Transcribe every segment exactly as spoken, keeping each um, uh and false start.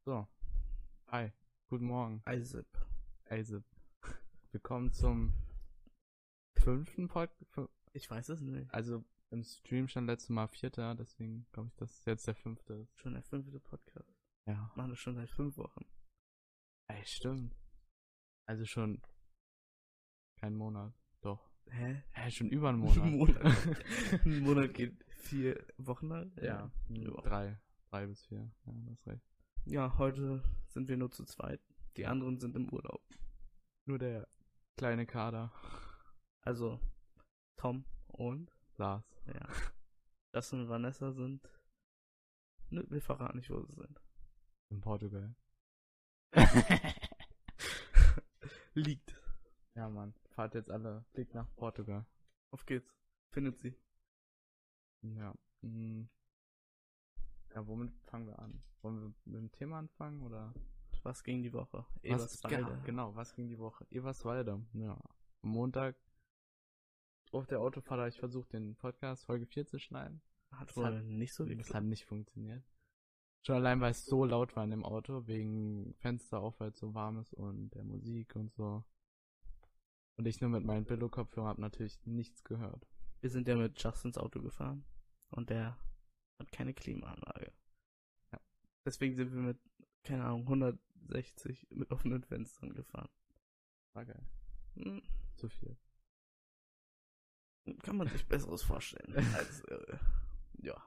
So, hi, guten Morgen, Eisip. Aisip. Willkommen zum fünften Podcast. Ich weiß es nicht. Also im Stream stand letztes Mal vierter, deswegen glaube ich, dass es jetzt der fünfte ist. Schon der fünfte Podcast. Ja. Machen das schon seit fünf Wochen. Ey, stimmt. Also schon kein Monat. Doch. Hä? Hä, schon über einen Monat. Ein Monat. Ein Monat geht vier Wochen lang? Ja, Ja. drei. Drei bis vier. Ja, du hast recht. Ja, heute sind wir nur zu zweit. Die anderen sind im Urlaub. Nur der kleine Kader. Also Tom und Lars. ja. Justin und Vanessa sind. Nö, wir verraten nicht, wo sie sind. In Portugal. Liegt. Ja, Mann. Fahrt jetzt alle. Fliegt nach Portugal. Auf geht's. Findet sie. Ja. mm. Ja, womit fangen wir an? Wollen wir mit dem Thema anfangen oder? Was ging die Woche? Was, Eberswalde. genau, genau, was ging die Woche? Eberswalde. Ja. Am Montag auf der Autofahrt habe ich versucht, den Podcast Folge vier zu schneiden. Hat Das wohl hat- nicht so Das geklappt. hat nicht funktioniert. Schon allein, weil es so laut war in dem Auto, wegen Fenster auf, weil es so warm ist und der Musik und so. Und ich nur mit meinen Billo-Kopfhörern habe natürlich nichts gehört. Wir sind ja mit Justins Auto gefahren und der hat keine Klimaanlage. Ja. Deswegen sind wir mit, keine Ahnung, hundertsechzig mit offenen Fenstern gefahren. War geil. Hm, Zu viel. kann man sich Besseres vorstellen als, äh, ja.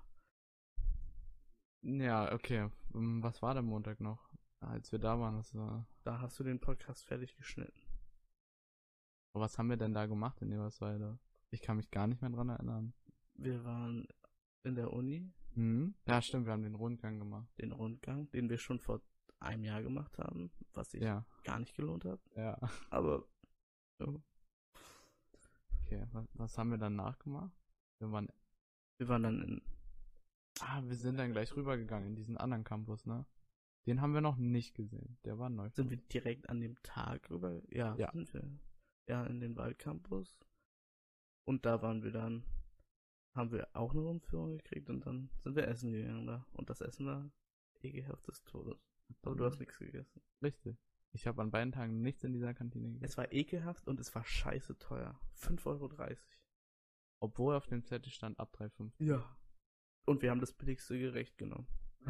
Ja, okay. Ähm, Was war der Montag noch? Als wir da waren, das war... Da hast du den Podcast fertig geschnitten. Was haben wir denn da gemacht in Eberswalde? Ich kann mich gar nicht mehr dran erinnern. Wir waren in der Uni, Hm? Ja, stimmt, wir haben den Rundgang gemacht. den Rundgang, den wir schon vor einem Jahr gemacht haben, was sich Ja, gar nicht gelohnt hat. ja. Aber ja, Okay, was, was haben wir dann nachgemacht? Wir waren... wir waren dann in, Ah, wir sind dann gleich rübergegangen in diesen anderen Campus, ne? Den haben wir noch nicht gesehen. Der war neu. sind wir direkt an dem Tag rüber? Ja, Ja. sind wir. Ja, in den Waldcampus. Und da waren wir dann, haben wir auch eine Rundführung gekriegt und dann sind wir essen gegangen da. Und das Essen war ekelhaft des Todes. Aber du hast nichts gegessen. Richtig. Ich habe an beiden Tagen nichts in dieser Kantine gegessen. Es war ekelhaft und es war scheiße teuer. fünf Euro dreißig. Obwohl auf dem Zettel stand ab drei Komma fünf. Ja. Und wir haben das billigste Gericht genommen.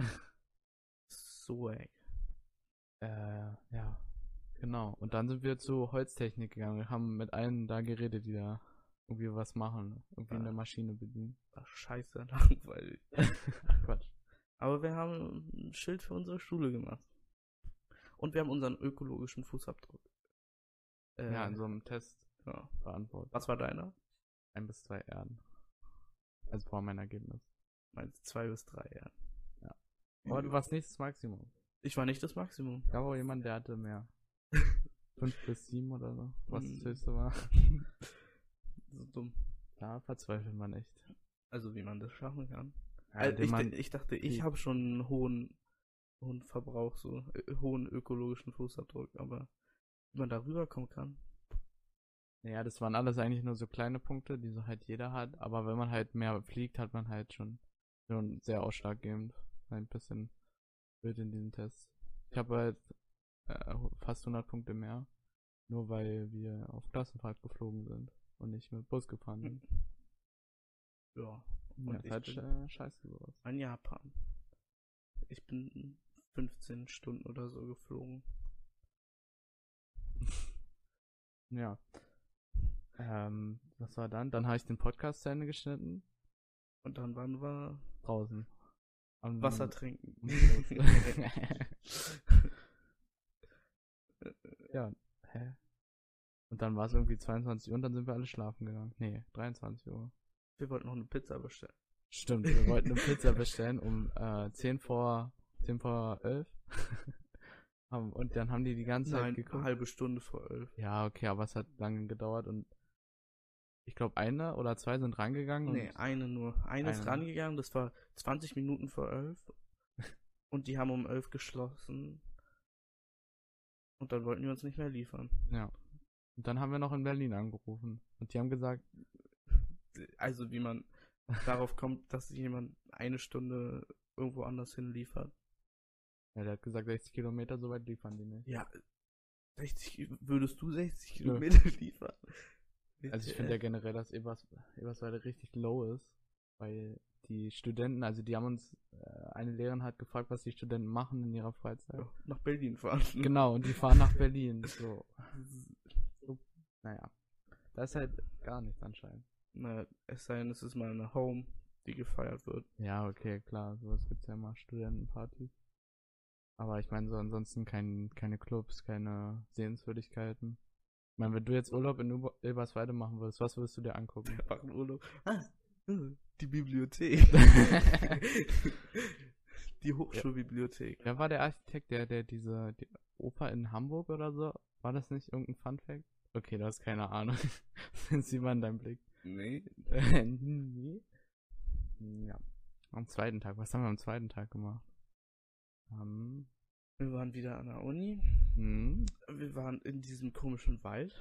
Swag. Äh, ja. Genau. Und dann sind wir zu Holztechnik gegangen. Wir haben mit allen da geredet, die da irgendwie was machen. Irgendwie Ah. eine Maschine bedienen. War scheiße langweilig. Ach, Quatsch. Aber wir haben ein Schild für unsere Schule gemacht. Und wir haben unseren ökologischen Fußabdruck. Äh, Ja, in so einem Test ja. beantwortet. Was war deiner? Ein bis zwei Erden. Also vor meinem Ergebnis. Meinst zwei bis drei, ja. Ja. Aber du warst nicht das Maximum. Ich war nicht das Maximum. Gab auch jemand, der hatte mehr. Fünf bis sieben oder so. Was das Hm. höchste war. So dumm. Da verzweifelt man echt. Also wie man das schaffen kann. Ja, Also indem ich, man- ich dachte, ich die- habe schon einen hohen, hohen Verbrauch, so äh, hohen ökologischen Fußabdruck, aber wie man da rüberkommen kann. Naja, das waren alles eigentlich nur so kleine Punkte, die so halt jeder hat. Aber wenn man halt mehr fliegt, hat man halt schon, schon sehr ausschlaggebend. Ein bisschen wild in diesem Test. Ich habe halt äh, fast hundert Punkte mehr. Nur weil wir auf Klassenfahrt geflogen sind und nicht mit Bus gefahren sind. Ja. Ja, Und ist ich halt bin- äh, scheiße sowas. In Japan. Ich bin fünfzehn Stunden oder so geflogen. Ja. Ähm, was war dann? Dann habe ich den Podcast zu Ende geschnitten. Und dann waren wir Draußen. Am- Wasser trinken. Ja, hä? Und dann war es irgendwie zweiundzwanzig Uhr und dann sind wir alle schlafen gegangen. Nee, dreiundzwanzig Uhr. Wir wollten noch eine Pizza bestellen. Stimmt, wir wollten eine Pizza bestellen um äh, zehn vor elf. Um, und dann haben die die ganze Zeit Nein, eine geguckt. halbe Stunde vor elf. Ja, okay, aber es hat lange gedauert und ich glaube eine oder zwei sind rangegangen. Nee, und eine nur. Eine ist Eine. rangegangen, das war zwanzig Minuten vor elf. Und die haben um elf geschlossen. Und dann wollten die uns nicht mehr liefern. Ja. Und dann haben wir noch in Berlin angerufen. Und die haben gesagt, Also wie man darauf kommt, dass jemand eine Stunde irgendwo anders hin liefert. Ja, der hat gesagt, sechzig Kilometer, so weit liefern die nicht. Ja, sechzig, würdest du sechzig Nö. Kilometer liefern? Also ich finde ja generell, dass Ebers, Eberswalde richtig low ist, weil die Studenten, also die haben uns, äh, eine Lehrerin hat gefragt, was die Studenten machen in ihrer Freizeit. Ja, nach Berlin fahren. Genau, und die fahren nach Berlin. So. so. Naja, da ist halt gar nichts anscheinend. Na, es sei denn, es ist mal eine Home, die gefeiert wird. Ja, okay, klar, sowas gibt's ja immer, Studentenpartys. Aber ich meine so ansonsten kein, keine Clubs, keine Sehenswürdigkeiten. Ich meine, wenn du jetzt Urlaub in Uber- Eberswalde machen würdest, was würdest du dir angucken? Machen Urlaub. Ah, die Bibliothek. Die Hochschulbibliothek. Wer war der Architekt, der, der diese die Oper in Hamburg oder so? War das nicht irgendein Funfact? Okay, du hast keine Ahnung. Sieh mal in deinem Blick. Nee. nee. Ja. Am zweiten Tag. Was haben wir am zweiten Tag gemacht? Um, Wir waren wieder an der Uni. hm. Wir waren in diesem komischen Wald.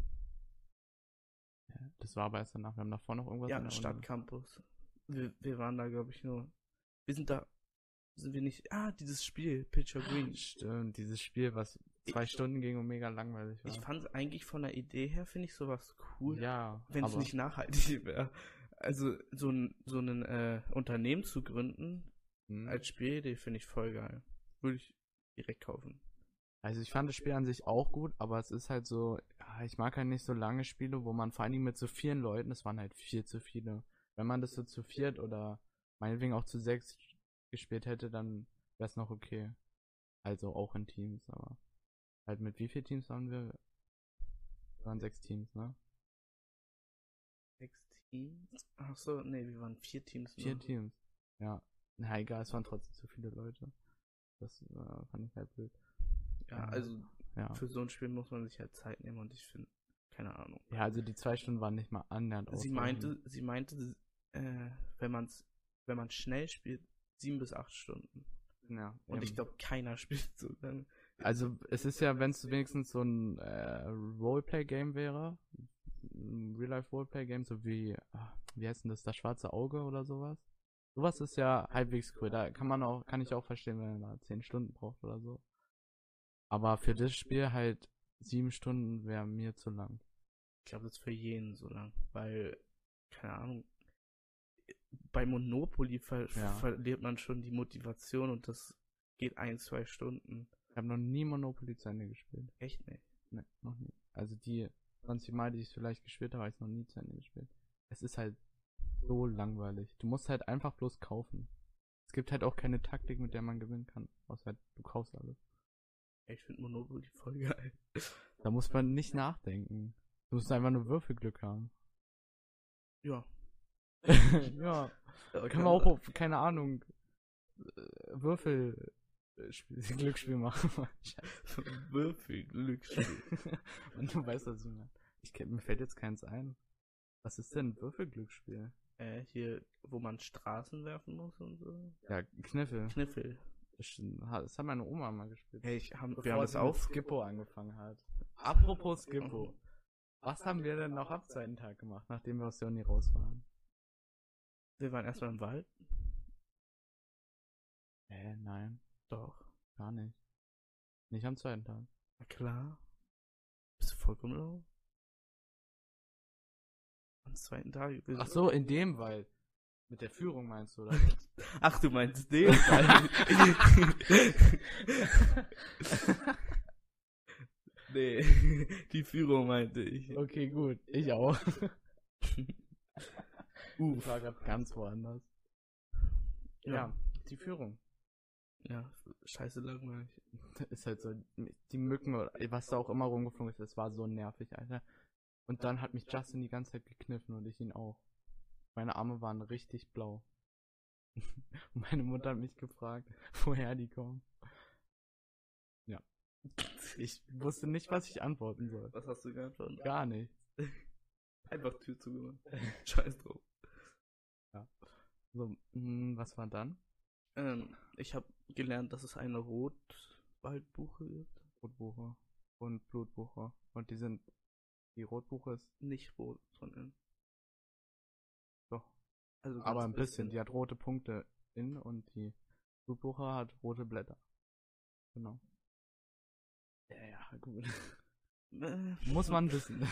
Ja, das war aber erst danach. Wir haben davor noch irgendwas Ja, in der Uni. Stadtcampus. Wir, wir waren da, glaube ich, nur. Wir sind da. Sind wir nicht. Ah, dieses Spiel, Pitcher Green. Stimmt, dieses Spiel, was zwei Ich- Stunden ging und mega langweilig war. Ich fand es eigentlich von der Idee her, finde ich sowas cool. ja, Wenn es aber nicht nachhaltig wäre. Also, so ein, so ein äh, Unternehmen zu gründen, hm. als Spielidee finde ich voll geil. Würde ich direkt kaufen. Also ich fand das Spiel an sich auch gut, aber es ist halt so, ja, ich mag halt nicht so lange Spiele, wo man vor allen Dingen mit so vielen Leuten, es waren halt viel zu viele. Wenn man das so zu viert oder meinetwegen auch zu sechs gespielt hätte, dann wäre es noch okay. Also auch in Teams, aber halt mit wie vielen Teams waren wir? Wir waren sechs Teams, ne? Sechs Teams? Achso, nee, wir waren vier Teams. Vier nur. Teams. Ja. Na egal, es waren trotzdem zu viele Leute. Das äh, fand ich halt blöd. Ja, Äh, also Ja. für so ein Spiel muss man sich halt Zeit nehmen und ich finde, keine Ahnung. Ja, also die zwei Stunden waren nicht mal annähernd Sie ausreichend. meinte, sie meinte, äh, wenn man's, wenn man schnell spielt, sieben bis acht Stunden. Ja, Und eben. ich glaube, keiner spielt so lange. Also es ist ja, wenn es wenigstens so ein äh, Roleplay-Game wäre, ein Real-Life-Roleplay-Game, so wie, ach, wie heißt denn das, das schwarze Auge oder sowas? Sowas ist ja halbwegs cool, da kann man auch, kann ich auch verstehen, wenn man da zehn Stunden braucht oder so. Aber für das Spiel halt sieben Stunden wäre mir zu lang. Ich glaube, das ist für jeden so lang, weil, keine Ahnung, bei Monopoly ver Ja. verliert man schon die Motivation und das geht ein, zwei Stunden. Ich habe noch nie Monopoly zu Ende gespielt. Echt nicht. Ne, noch nie. Also die zwanzig Mal, die ich vielleicht gespielt habe, habe ich noch nie zu Ende gespielt. Es ist halt so langweilig. Du musst halt einfach bloß kaufen. Es gibt halt auch keine Taktik, mit der man gewinnen kann. Außer halt, du kaufst alles. Ich finde Monopoly voll geil. Da muss man nicht nachdenken. Du musst einfach nur Würfelglück haben. Ja. ja. Da Kann man auch, auf, keine Ahnung, äh, Würfel äh, Spiel, Glücksspiel machen. Scheiße. Würfelglücksspiel. Und du weißt, was ich meine. Ich kenn, mir fällt jetzt keins ein. Was ist denn Würfelglücksspiel? äh, hier, wo man Straßen werfen muss und so. Ja, Kniffel. Kniffel. Das das hat meine Oma mal gespielt. Hey, ich haben, wir Bevor haben das sie mit auf. Skippo angefangen hat. Apropos Skippo. Was haben wir denn noch am zweiten Tag gemacht, nachdem wir aus der Uni raus waren? Wir waren erstmal im Wald. Äh, nein, Doch. gar nicht. Nicht am zweiten Tag. Na klar. Bist du vollkommen low? Am zweiten Tag. wir- Ach so, in dem Wald. Mit der Führung meinst du, oder? Ach, du meinst den Wald. Nee, die Führung meinte ich. Okay, gut. Ich auch. Uff. Ich war gerade ganz woanders. Ja. Ja. die Führung. Ja, scheiße langweilig. Ist halt so, die Mücken oder was da auch immer rumgeflogen ist, das war so nervig, Alter. Und dann hat mich Justin die ganze Zeit gekniffen und ich ihn auch. Meine Arme waren richtig blau. Und meine Mutter hat mich gefragt, woher die kommen. Ja. Ich wusste nicht, was ich antworten soll. Was hast du geantwortet? Gar nicht. Einfach Tür zugemacht. Scheiß drauf. So, mh, was war dann? Ähm, ich habe gelernt, dass es eine Rotwaldbuche gibt. Rotbuche und Blutbuche. Und die sind, die Rotbuche ist Nicht rot von innen. doch, Also ganz aber ein bisschen. Die hat rote Punkte innen und die Blutbuche hat rote Blätter. genau. Ja, ja, gut. Muss man wissen.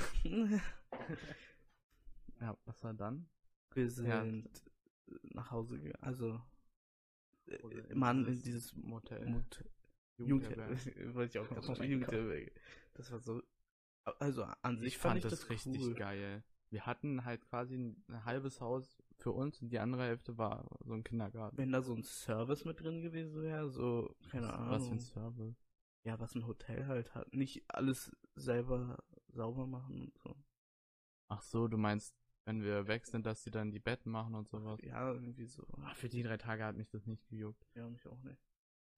Ja, was war dann? Wir sind Ja. nach Hause gegangen, also Oder äh, Mann, in dieses dieses Motel. Mot Jugendherberge. Jugendherberge, wollte ich auch gerade Oh sagen, mein Jugendherberge. Das war so, also an sich Ich fand fand ich das das richtig cool. geil. Wir hatten halt quasi ein, ein halbes Haus für uns und die andere Hälfte war so ein Kindergarten. Wenn da so ein Service mit drin gewesen wäre, so, keine was, Ahnung. was für ein Service. Ja, was ein Hotel halt hat. Nicht alles selber sauber machen und so. Ach so, du meinst, wenn wir weg sind, dass die dann die Betten machen und sowas. Ja, irgendwie so. Ah, für die drei Tage hat mich das nicht gejuckt. Ja, mich auch nicht.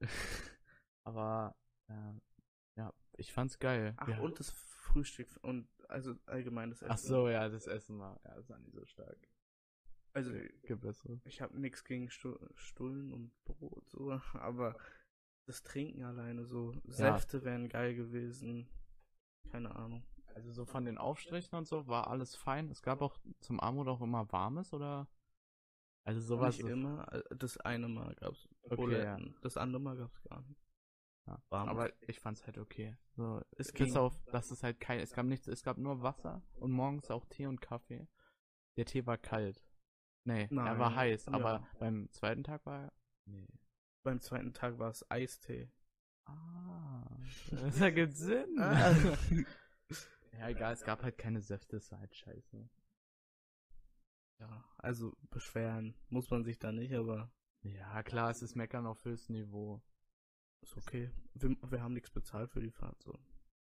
Aber, äh, ja, ich fand's geil. Ach, ja. und das Frühstück und also allgemein das Essen. Ach so, ja, das Essen war, ja, das war nicht so stark. Also, Gibt besseres. ich habe nichts gegen Stu Stullen und Brot, so, aber das Trinken alleine, so, Säfte wären geil gewesen. Keine Ahnung. Also so von den Aufstrichen und so war alles fein. Es gab auch zum Armut auch immer Warmes, oder? Also sowas. Nicht immer, das eine Mal gab's Okay, Buletten, ja. das andere Mal gab's gar nicht. Ja. Warmes. Aber ich fand's halt okay. So, Es bis ging. auf, dass es halt kein, es gab nichts, es gab nur Wasser und morgens auch Tee und Kaffee. Der Tee war kalt. Nee, er Nein, war heiß, ja. aber beim zweiten Tag war er. Nee. Beim zweiten Tag war es Eistee. Ah, das ergibt Sinn. Ah. Ja, egal, es gab halt keine Säfte, es war halt scheiße. Ja, also beschweren muss man sich da nicht, aber Ja, klar, es ist Meckern auf höchstem Niveau. ist okay. Wir, wir haben nichts bezahlt für die Fahrt, so.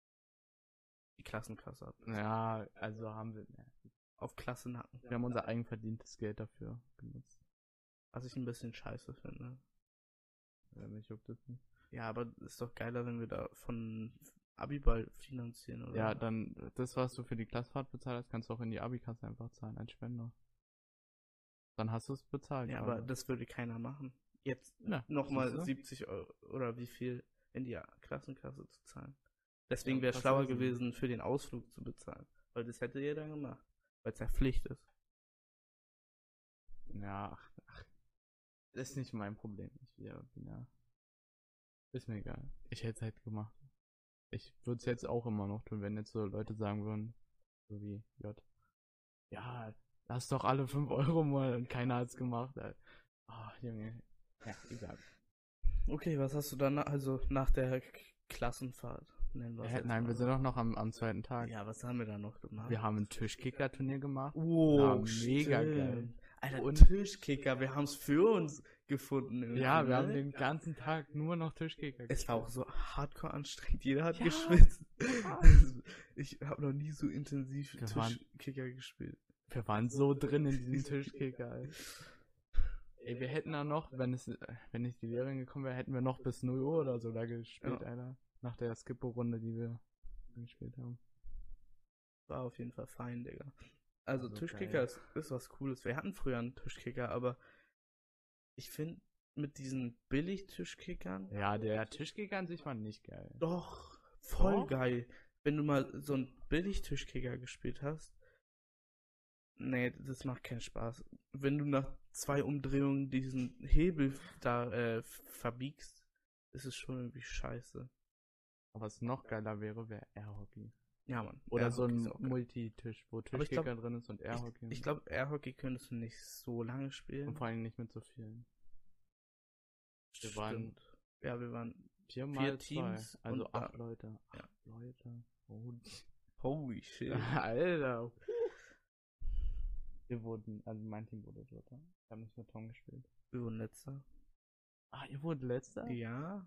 Die Klassenkasse hat. Ja, also haben wir, ne, Auf Klassenhacken. wir haben unser eigenverdientes Geld dafür genutzt. Was ich ein bisschen scheiße finde. Ja, mich juckt das nicht. Ja, aber ist doch geiler, wenn wir da von Abiball finanzieren, oder? Ja, dann, das, was du für die Klassfahrt bezahlt hast, kannst du auch in die Abi-Kasse einfach zahlen, als Spender. Dann hast du es bezahlt. Ja, aber das würde keiner machen. Jetzt Ja, nochmal siehst du? siebzig Euro oder wie viel in die Klassenkasse zu zahlen. Deswegen Ja, wäre es was schlauer ist denn? gewesen, für den Ausflug zu bezahlen. Weil das hätte jeder gemacht. Weil es ja Pflicht ist. Ja, ach, ach, das ist nicht mein Problem. Ich ja, bin ja, ist mir egal. Ich hätte es halt gemacht. Ich würde es jetzt auch immer noch tun, wenn jetzt so Leute sagen würden, so wie J. Ja, lass doch alle fünf Euro mal und keiner hat's gemacht. Ah, oh, Junge. Ja, egal. Okay, was hast du dann, na- also nach der K Klassenfahrt? Nennen wir es Äh, jetzt nein, mal. wir sind auch noch am, am zweiten Tag. Ja, was haben wir da noch gemacht? Wir haben ein Tischkicker-Turnier gemacht. Oh, Ja, mega stimmt. geil. Alter, Und- Tischkicker, wir haben es für uns gefunden. irgendwie, Ja, wir ne? haben den ganzen Tag nur noch Tischkicker Es war auch so hardcore anstrengend. Jeder hat Ja. geschwitzt. Also, ich habe noch nie so intensiv Wir waren- Tischkicker gespielt. Wir waren so drin in diesem Tischkicker, Alter. Ey, wir hätten da noch, wenn es, wenn nicht die Lehrerin gekommen wäre, hätten wir noch bis null Uhr oder so da gespielt, Ja. Alter. Nach der Skippo-Runde, die wir gespielt haben. War auf jeden Fall fein, Digga. Also, Also Tischkicker geil. ist, ist was Cooles. Wir hatten früher einen Tischkicker, aber ich finde, mit diesen Billig-Tischkickern, Ja, der Tischkicker an sich war nicht geil. doch, voll Doch? geil. Wenn du mal so einen Billig-Tischkicker gespielt hast, nee, das macht keinen Spaß. Wenn du nach zwei Umdrehungen diesen Hebel da äh, verbiegst, ist es schon irgendwie scheiße. Aber was noch geiler wäre, wäre Airhockey. Ja, Mann. Oder so Airhockey ein ist auch geil. Multitisch, wo ich Tischkicker glaub- drin ist und Airhockey. Ich glaube, Airhockey könntest du nicht so lange spielen. Und vor allem nicht mit so vielen. Wir waren Stimmt. Ja, wir waren viermal vier zwei, Teams also und acht da- Leute. ja. Acht Leute. Oh, holy shit. Alter. Wir wurden, also mein Team wurde Dritter. Ich habe nicht mit Tom gespielt. Wir wurden letzter. Ah, ihr wurdet Letzter? Ja.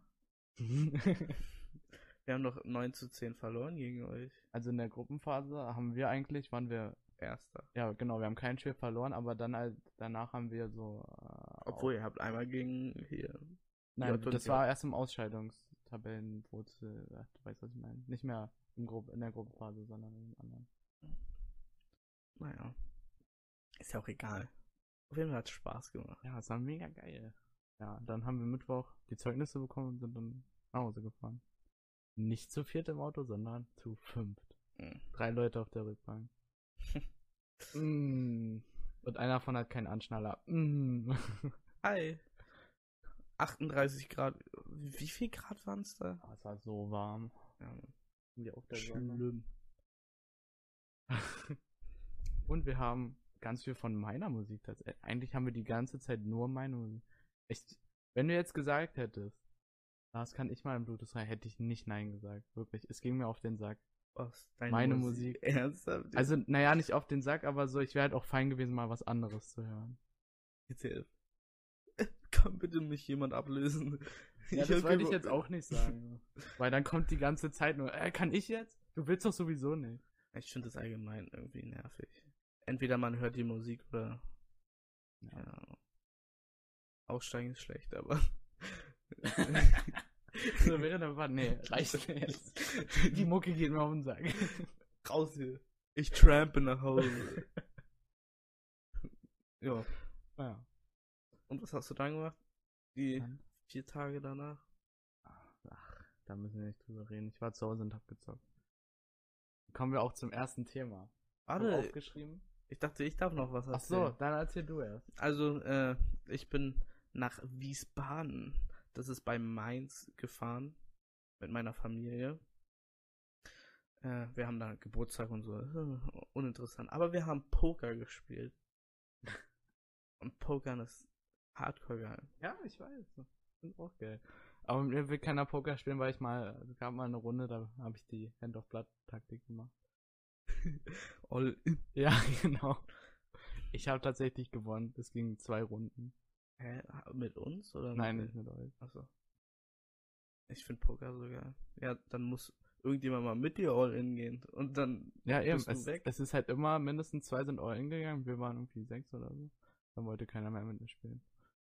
Wir haben noch neun zu zehn verloren gegen euch. Also in der Gruppenphase haben wir eigentlich, waren wir, Erster. ja genau, wir haben kein Spiel verloren, aber dann halt, danach haben wir so, äh, Obwohl, ihr habt einmal gegen hier. nein, J und das J. war erst im Ausscheidungstabellenwurzel, ach, du weißt, was ich meine. Nicht mehr im Gru in der Gruppenphase, sondern im anderen. Naja. Ist ja auch egal. Auf jeden Fall hat es Spaß gemacht. Ja, es war mega geil. Ja, dann haben wir Mittwoch die Zeugnisse bekommen und sind dann nach Hause gefahren. Nicht zu viert im Auto, sondern zu fünft. Mhm. Drei Leute auf der Rückbank. mm. Und einer davon hat keinen Anschnaller. Mm. Hi. achtunddreißig Grad. Wie viel Grad waren es da? Oh, es war so warm. Ja, Sind wir auf der Sonne. schlimm. Und wir haben ganz viel von meiner Musik. Das, eigentlich haben wir die ganze Zeit nur meine Musik. Echt, wenn du jetzt gesagt hättest, das kann ich mal im Bluetooth rein, hätte ich nicht Nein gesagt. Wirklich. Es ging mir auf den Sack. Was? Deine Meine Musik. Ernsthaft? Also, naja, nicht auf den Sack, aber so, ich wäre halt auch fein gewesen, mal was anderes zu hören. Jetzt hilf. Kann bitte mich jemand ablösen? Ja, Ich das hab wollte ich keinen jetzt Bock. auch nicht sagen. Weil dann kommt die ganze Zeit nur, äh, kann ich jetzt? Du willst doch sowieso nicht. Ich finde das allgemein irgendwie nervig. Entweder man hört die Musik oder. Ja. Ja. Aussteigen ist schlecht, aber. So wäre der Part, nee, reicht jetzt. Die Mucke geht mir auf den Sack. Raus hier. Ich trampe nach Hause. Ja. Ja. Und was hast du dann gemacht? Die Dann? vier Tage danach? Ach, da müssen wir nicht drüber reden. Ich war zu Hause und hab gezockt. Kommen wir auch zum ersten Thema. Hab Warte, aufgeschrieben. ich dachte, ich darf noch was Ach so, erzählen. dann erzähl du erst. Also, äh, ich bin nach Wiesbaden. Das ist bei Mainz gefahren. Mit meiner Familie. Äh, wir haben da Geburtstag und so. Äh, uninteressant. Aber wir haben Poker gespielt. Und Pokern ist hardcore geil. Ja, ich weiß. Finde auch geil. Aber mir will keiner Poker spielen, weil ich mal, es gab mal eine Runde, da habe ich die Hand-of-Blood-Taktik gemacht. All in. Ja, genau. Ich habe tatsächlich gewonnen. Es ging zwei Runden. Hä? Mit uns? Oder Nein, mit nicht mit euch. Achso. Ich finde Poker so geil. Ja, dann muss irgendjemand mal mit dir All-In gehen. Und dann Ja, eben. bist du Es, weg. es ist halt immer, mindestens zwei sind all in gegangen. Wir waren irgendwie sechs oder so. Dann wollte keiner mehr mit mir spielen.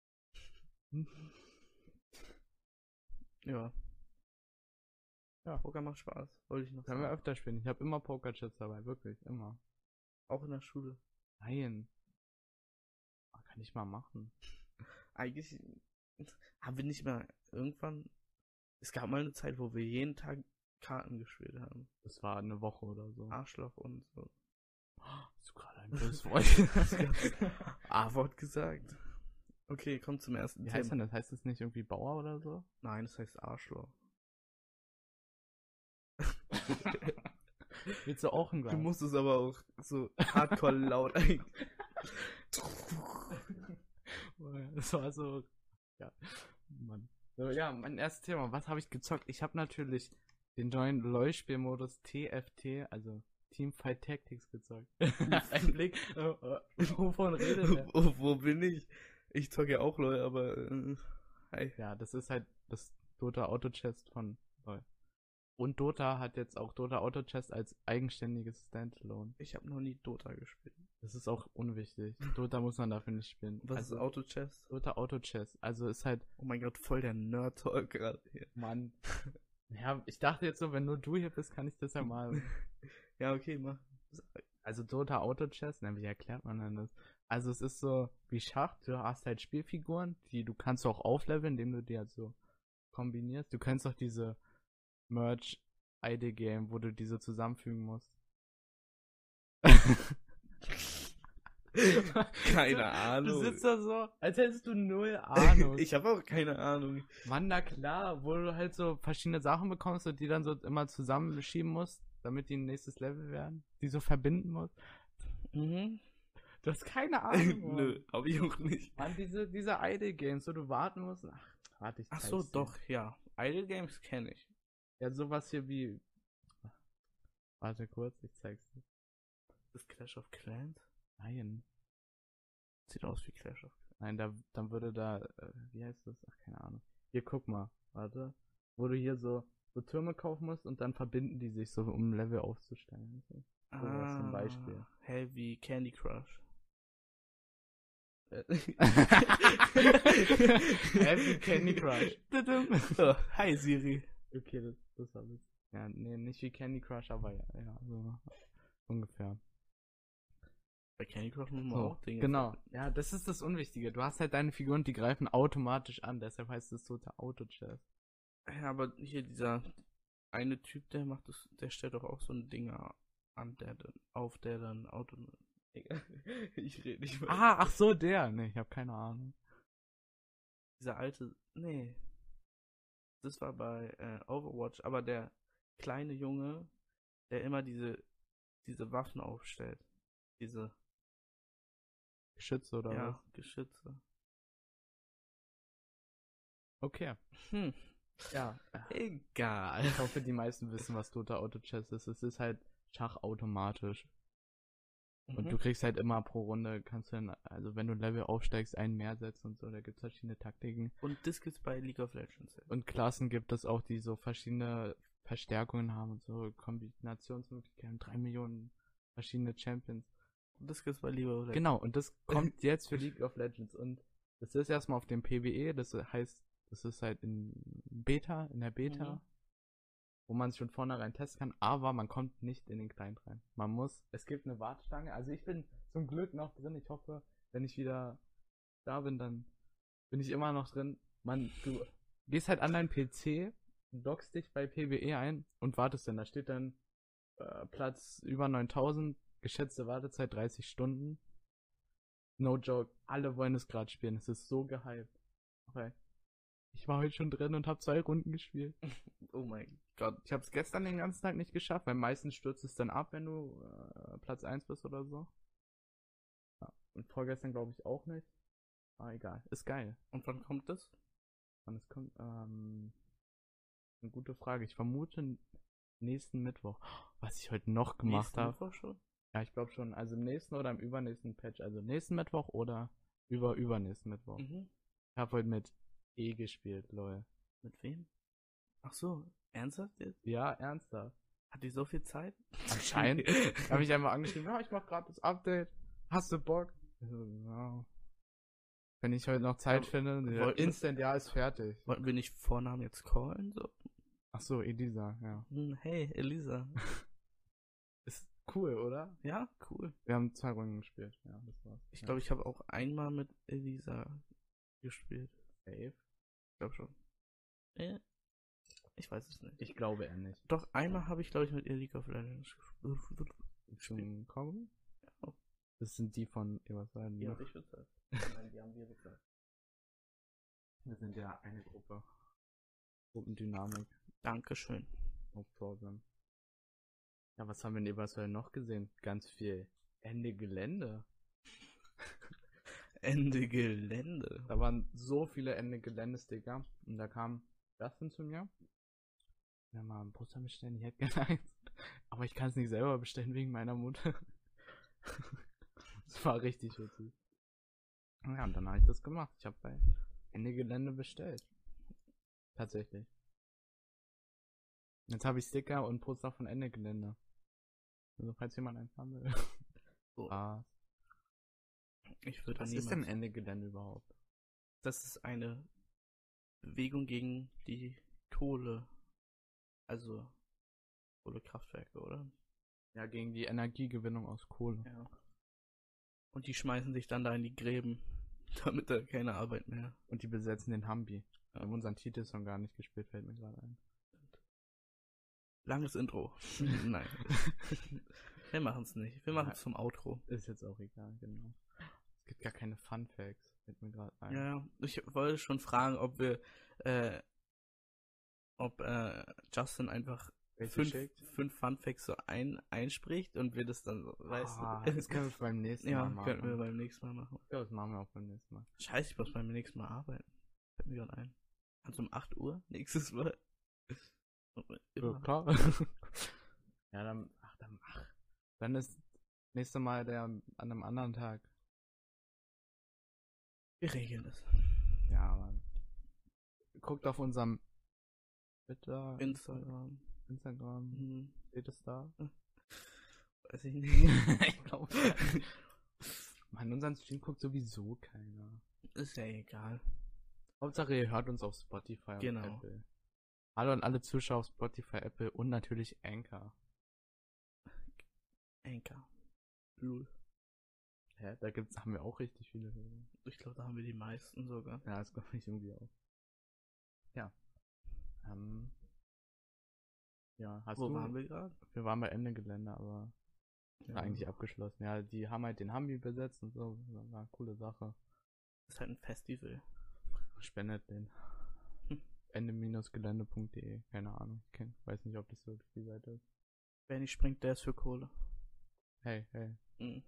Ja. Ja. Poker macht Spaß. Wollte ich noch Können wir sagen. öfter spielen. Ich habe immer Pokerchips dabei. Wirklich, immer. Auch in der Schule. Nein. Kann ich mal machen. Eigentlich haben wir nicht mal irgendwann. Es gab mal eine Zeit, wo wir jeden Tag Karten gespielt haben. Das war eine Woche oder so. Arschloch und so. Hast du gerade ein böses Wort? A-Wort gesagt. Okay, kommt zum ersten Wie heißt Thema. denn das? Heißt das nicht irgendwie Bauer oder so? Nein, das heißt Arschloch. Willst du auch ein Du Glas? musst es aber auch so hardcore laut ein. Das war so. Ja. Mann. So, ja, mein erstes Thema. Was habe ich gezockt? Ich habe natürlich den neuen LoL-Spielmodus T F T, also Teamfight Tactics gezockt. Ein Blick. Oh, oh, wovon redet der? wo, wo bin ich? Ich zocke ja auch LOL, aber. Äh, hi. Ja, das ist halt das Dota Auto Chest von LoL. Und Dota hat jetzt auch Dota Auto Chest als eigenständiges Standalone. Ich habe noch nie Dota gespielt. Das ist auch unwichtig. Dota muss man dafür nicht spielen. Was also, ist Auto-Chess? Dota Auto Chess. Also ist halt, Oh mein Gott, voll der Nerd-Talk gerade hier. Mann. Ja, ich dachte jetzt so, wenn nur du hier bist, kann ich das ja mal. Ja, okay, mach. Also Dota Auto Chess, na, wie erklärt man denn das? Also es ist so wie Schach, du hast halt Spielfiguren, die du kannst du auch aufleveln, indem du die halt so kombinierst. Du kennst doch diese Merge I D Game, wo du diese zusammenfügen musst. Keine Du Ahnung. sitzt da so, als hättest du null Ahnung. Ich habe auch keine Ahnung. Mann, na klar, wo du halt so verschiedene Sachen bekommst und die dann so immer zusammenschieben musst, damit die ein nächstes Level werden, die so verbinden musst. Mhm. Du hast keine Ahnung. Nö, hab ich auch nicht. Mann, diese, diese Idle-Games, wo du warten musst. Ach, warte, ich Ach zeig's so, dir. doch, ja. Idle Games kenne ich. Ja, sowas hier wie. Warte kurz, ich zeig's dir. Das Clash of Clans? Nein. Sieht aus wie Clash of Clans. Nein, da, dann würde da, äh, wie heißt das? Ach, keine Ahnung. Hier, guck mal, warte. Wo du hier so, so Türme kaufen musst und dann verbinden die sich so, um ein Level aufzustellen. So. Sowas zum Beispiel. Hä, wie Candy Crush. Happy Candy Crush. Oh, hi Siri. Okay, das, das war witzig. Ja, nee, nicht wie Candy Crush, aber ja, ja, so ungefähr. Bei Candy Crush muss man So, auch Dinge. genau. Ja, das ist das Unwichtige. Du hast halt deine Figuren, die greifen automatisch an, deshalb heißt es Dota Auto Chess. Ja, aber hier dieser eine Typ, der macht das, der stellt doch auch so ein Ding an, der dann, auf der dann Auto. Egal. Ich rede nicht mehr. Ah, ach so, der. Nee, ich habe keine Ahnung. Dieser alte, nee, das war bei äh, Overwatch, aber der kleine Junge, der immer diese, diese Waffen aufstellt. Diese, Geschütze oder ja, was? Geschütze. Okay. Hm, Ja. egal. Ich hoffe, die meisten wissen, was Dota Auto Chess ist. Es ist halt Schach automatisch. Und Mhm. du kriegst halt immer pro Runde, kannst du dann, also wenn du ein Level aufsteigst, einen mehr setzen und so, da gibt es verschiedene Taktiken. Und das gibt's bei League of Legends. Und Klassen gibt es auch, die so verschiedene Verstärkungen haben und so Kombinationsmöglichkeiten, drei Millionen verschiedene Champions. Und das gibt's bei League of Legends. Genau, und das kommt jetzt für League of Legends. Und das ist erstmal auf dem P W E, das heißt, das ist halt in Beta, in der Beta, Mhm. wo man sich von vornherein testen kann, aber man kommt nicht in den Client rein. Man muss, es gibt eine Warteschlange, also ich bin zum Glück noch drin, ich hoffe, wenn ich wieder da bin, dann bin ich immer noch drin. Man, du gehst halt an deinen P C, loggst dich bei P W E ein und wartest dann, da steht dann äh, Platz über neuntausend, geschätzte Wartezeit dreißig Stunden. No joke, alle wollen es gerade spielen, es ist so gehypt. Okay. Ich war heute schon drin und habe zwei Runden gespielt. Oh mein Gott. Ich habe es gestern den ganzen Tag nicht geschafft, weil meistens stürzt es dann ab, wenn du äh, Platz eins bist oder so. Ja. Und vorgestern glaube ich auch nicht. Aber egal, ist geil. Und wann kommt das? Und es kommt, ähm, eine gute Frage. Ich vermute nächsten Mittwoch. Was ich heute noch gemacht Nächsten habe. Mittwoch schon? Ja, ich glaube schon. Also im nächsten oder im übernächsten Patch. Also nächsten Mittwoch oder über übernächsten Mittwoch. Mhm. Ich habe heute mit E gespielt, lol. Mit wem? Ach so, ernsthaft jetzt? Ja, ernsthaft. Hat die so viel Zeit? Anscheinend. Habe ich einmal angeschrieben, ja, ich mach gerade das Update. Hast du Bock? Ich so, ja. Wenn ich heute noch Zeit Ja, finde, ja, wollten- instant, ja, ist fertig. Wollten wir nicht Vornamen jetzt callen? So? Ach so, Elisa, ja. Hm, hey, Elisa. Ist cool, oder? Ja, cool. Wir haben zwei Runden gespielt, ja, das war's. Ich ja. glaube, ich habe auch einmal mit Elisa gespielt. Safe. Ich glaube schon. Äh, ich weiß es nicht. Ich glaube eher nicht. Doch, einmal habe ich, glaube ich, mit ihr League of Legends gespielt. Schon kommen? Ja. Das sind die von Everside. Die Ne? habe ich bezahlt. Nein, die haben wir bezahlt. Wir sind ja eine Gruppe. Gruppendynamik. Dankeschön. No problem. Ja, was haben wir in Eberswalde noch gesehen? Ganz viel. Ende Gelände. Ende Gelände. Da waren so viele Ende Gelände-Sticker. Und da kam Justin zu mir. Ja, mal ein Poster bestellen, ich hätte gerne eins. Aber ich kann es nicht selber bestellen wegen meiner Mutter. Das war richtig witzig. Ja, und dann habe ich das gemacht. Ich habe bei Ende Gelände bestellt. Tatsächlich. Jetzt habe ich Sticker und Poster von Ende Gelände. Also falls jemand eins haben will. Oh. Ah. Ich würde Was niemals. ist denn Ende Gelände überhaupt? Das ist eine Bewegung gegen die Kohle. Also Kohlekraftwerke, oder? Ja, gegen die Energiegewinnung aus Kohle. Ja. Und die schmeißen sich dann da in die Gräben, damit da keine Arbeit mehr. Und die besetzen den Hambi. Wir haben unseren Titelsong gar nicht gespielt, fällt mir gerade ein. Langes Intro. Nein. Wir machen es nicht. Wir machen es zum Outro. Ist jetzt auch egal, genau. Es gibt gar keine Fun Facts, fällt mir gerade ein. Ja, ich wollte schon fragen, ob wir, äh, ob äh, Justin einfach Welche fünf, schickt? fünf Funfacts so ein, einspricht und wir das dann, so, weißt Ah, du. das können wir beim nächsten Ja, Mal machen. könnten wir beim nächsten Mal machen. Ja, das machen wir auch beim nächsten Mal. Scheiße, ich muss beim nächsten Mal arbeiten. Fällt mir gerade ein. Also um acht Uhr nächstes Mal. Ja, Immer. klar. Ja, dann, ach, dann, ach. Dann ist nächste Mal der an einem anderen Tag. Wir regeln es. Ja, Mann. Guckt auf unserem Twitter, Instagram. Instagram, Hm, steht es da? weiß ich nicht. Ich glaube. Mann, unseren Stream guckt sowieso keiner. Ist ja egal. Hauptsache, ihr hört uns auf Spotify und Genau. Apple. Hallo an alle Zuschauer auf Spotify, Apple und natürlich Anchor. Anchor. Lul. Hä? Da gibt's, haben wir auch richtig viele Hörer. Ich glaube, da haben wir die meisten sogar. Ja, das glaube ich irgendwie auch. Ja. Ähm. Ja, hast Wo du... waren wir gerade? Wir waren bei Ende Gelände, aber Ja. war eigentlich abgeschlossen. Ja, die haben halt den Hambi besetzt und so. Das war eine coole Sache. Das ist halt ein Festival. Spendet den. Hm. ende gelände punkt de, keine Ahnung. Ich kenn, weiß nicht, ob das wirklich die Seite ist. Wer nicht springt, der ist für Kohle. Hey, hey. Mhm.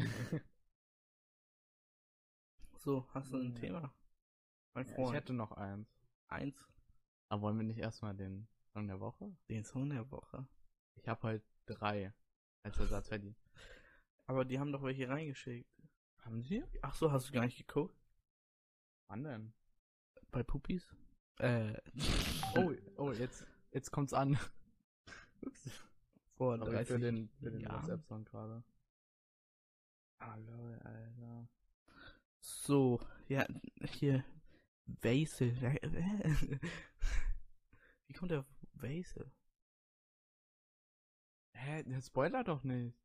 So, hast du ein Ja. Thema? Mein Ich Freund. hätte noch eins. Eins, Aber wollen wir nicht erstmal den Song der Woche? den Song der Woche. Ich habe heute drei als Ersatz für die. Aber die haben doch welche reingeschickt. Haben sie? Ach so, hast du gar nicht geguckt? Wann denn? Bei Puppies? Äh. Oh, oh, jetzt, jetzt kommt's an. Ups. Vor Sorry dreißig für den, für den Jahren. WhatsApp-Song gerade. Hallo, Alter. So, ja, hier. Wesel. Wie kommt der auf Wesel? Hä, der Spoiler doch nicht.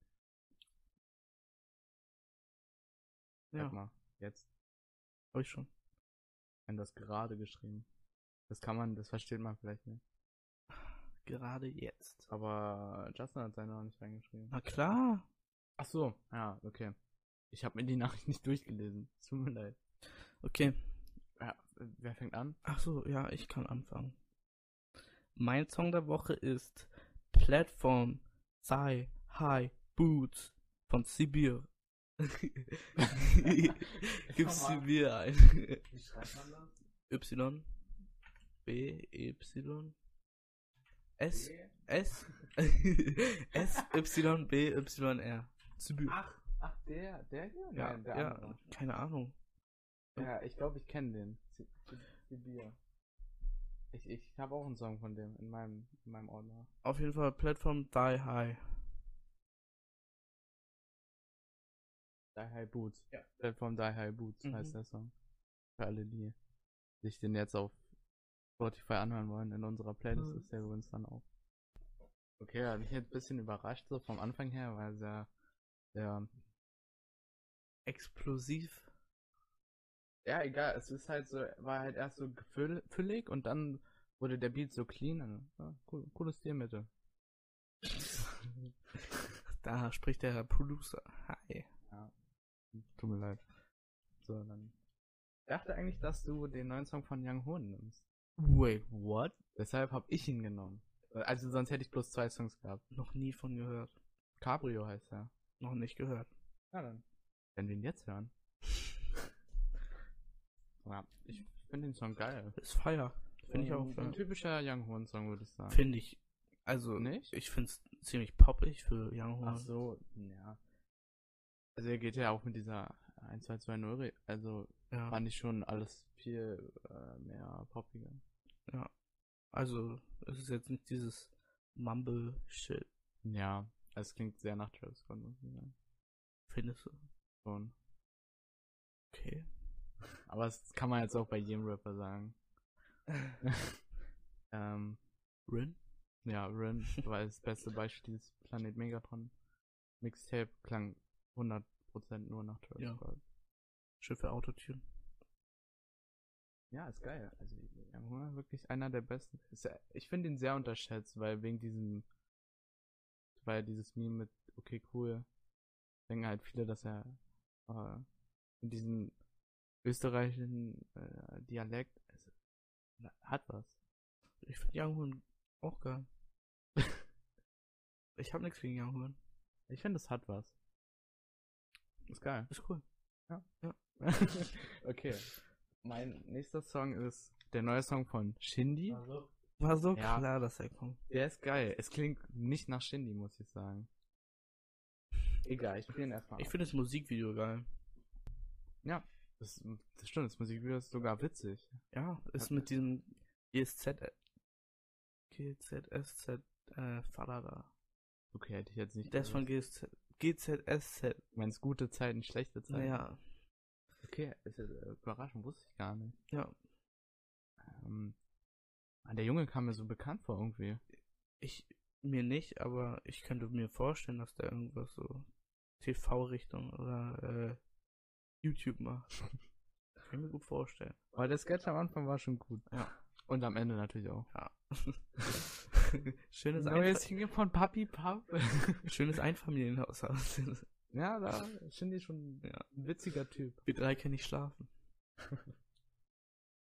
Ja, Sag mal, jetzt. hab ich schon. Wenn das gerade geschrieben. Das kann man, das versteht man vielleicht nicht. Gerade jetzt. Aber Justin hat seine noch nicht reingeschrieben. Na klar. Ach so, ja, okay. Ich habe mir die Nachricht nicht durchgelesen. Es tut mir leid. Okay. Ja, wer fängt an? Ach so, ja, ich kann anfangen. Mein Song der Woche ist Platform Thigh High Boots von Sibir. Gib Sibir ein. Wie schreibt man das? Y B Y S B? S S Y B Y R. Sibir. Ach, ach, der, der hier? Ja, Nein, der ja, andere. keine Ahnung. Ja, ich glaube, ich kenne den. Si- Si- Sibir. Ich, ich habe auch einen Song von dem in meinem, in meinem Ordner. Auf jeden Fall Platform Die High. Die High Boots. Ja. Platform Die High Boots Mhm. heißt der Song. Für alle, die sich den jetzt auf Spotify anhören wollen. In unserer Playlist Mhm. ist der übrigens dann auch. Okay, hat mich jetzt ein bisschen überrascht, so vom Anfang her, weil sehr, sehr, Explosiv. ja, egal, es ist halt so, war halt erst so gefüll- füllig und dann wurde der Beat so clean. Und, ja, cool, cooles Stilmittel. Da spricht der Producer. Hi. Ja, tut mir leid. So, dann. Ich dachte eigentlich, dass du den neuen Song von Young Hoon nimmst. Wait, what? Deshalb habe ich ihn genommen. Also sonst hätte ich bloß zwei Songs gehabt. Noch nie von gehört. Cabrio heißt er. Noch nicht gehört. Ja, dann. Wenn wir ihn jetzt hören. Ja, ich finde den Song geil. Ist Feier. Finde ich auch. Ein, Ja. ein typischer Young Hoon Song, würde ich sagen. Finde ich. Also, Nicht? ich finde es ziemlich poppig für Young Horn. Ach so, ja. Also er geht ja auch mit dieser eins zwei zwei null, Re- also Ja. fand ich schon alles viel äh, mehr poppiger. Ja. Also, es ist jetzt nicht dieses Mumble-Shit, Ja, es klingt sehr nach Travis Scott, muss ich sagen. findest du? Schon. Okay. Aber das kann man jetzt auch bei jedem Rapper sagen. ähm, Rin? ja, Rin war das beste Beispiel, dieses Planet Megatron Mixtape klang hundert Prozent nur nach Travis Ja. Scott. Schön für Autotune. Ja, ist geil. Also, Young Hoon wirklich einer der besten. Ist ja, ich finde ihn sehr unterschätzt, weil wegen diesem, weil dieses Meme mit, okay, cool, denken halt viele, dass er äh, in diesem österreichischen äh, Dialekt also, hat was. Ich finde Young Horn auch geil. Ich habe nichts gegen Young Horn. Ich finde, es hat was. Ist geil. Ist cool. Ja. Ja. Okay. Mein nächster Song ist der neue Song von Shindy. War so Ja. klar, dass er kommt. Der ist geil. Es klingt nicht nach Shindy, muss ich sagen. Egal, ich spiele ihn erstmal. Ich finde das Musikvideo geil. Ja, das, das stimmt, das Musikvideo ist sogar witzig. Ja, ist Hat- mit diesem G S Z G Z S Z äh, Farada. Okay, hätte ich jetzt nicht. Der ist von G S Z G Z S Z. Wenn es gute Zeiten, schlechte Zeiten. Naja, Okay, ist ja, äh, überraschend, wusste ich gar nicht. ja. Ähm, ah, der Junge kam mir so bekannt vor irgendwie. Ich mir nicht, aber ich könnte mir vorstellen, dass der irgendwas so T V-Richtung oder äh, YouTube macht. Kann ich mir gut vorstellen. Aber der Sketch am Anfang war schon gut. Ja. Und am Ende natürlich auch. Ja. Schönes, Neues Einfa Single von Papi Papp. schönes Einfamilienhaus. Ja, da Shindy schon Ja. ein witziger Typ. Wir drei können nicht schlafen.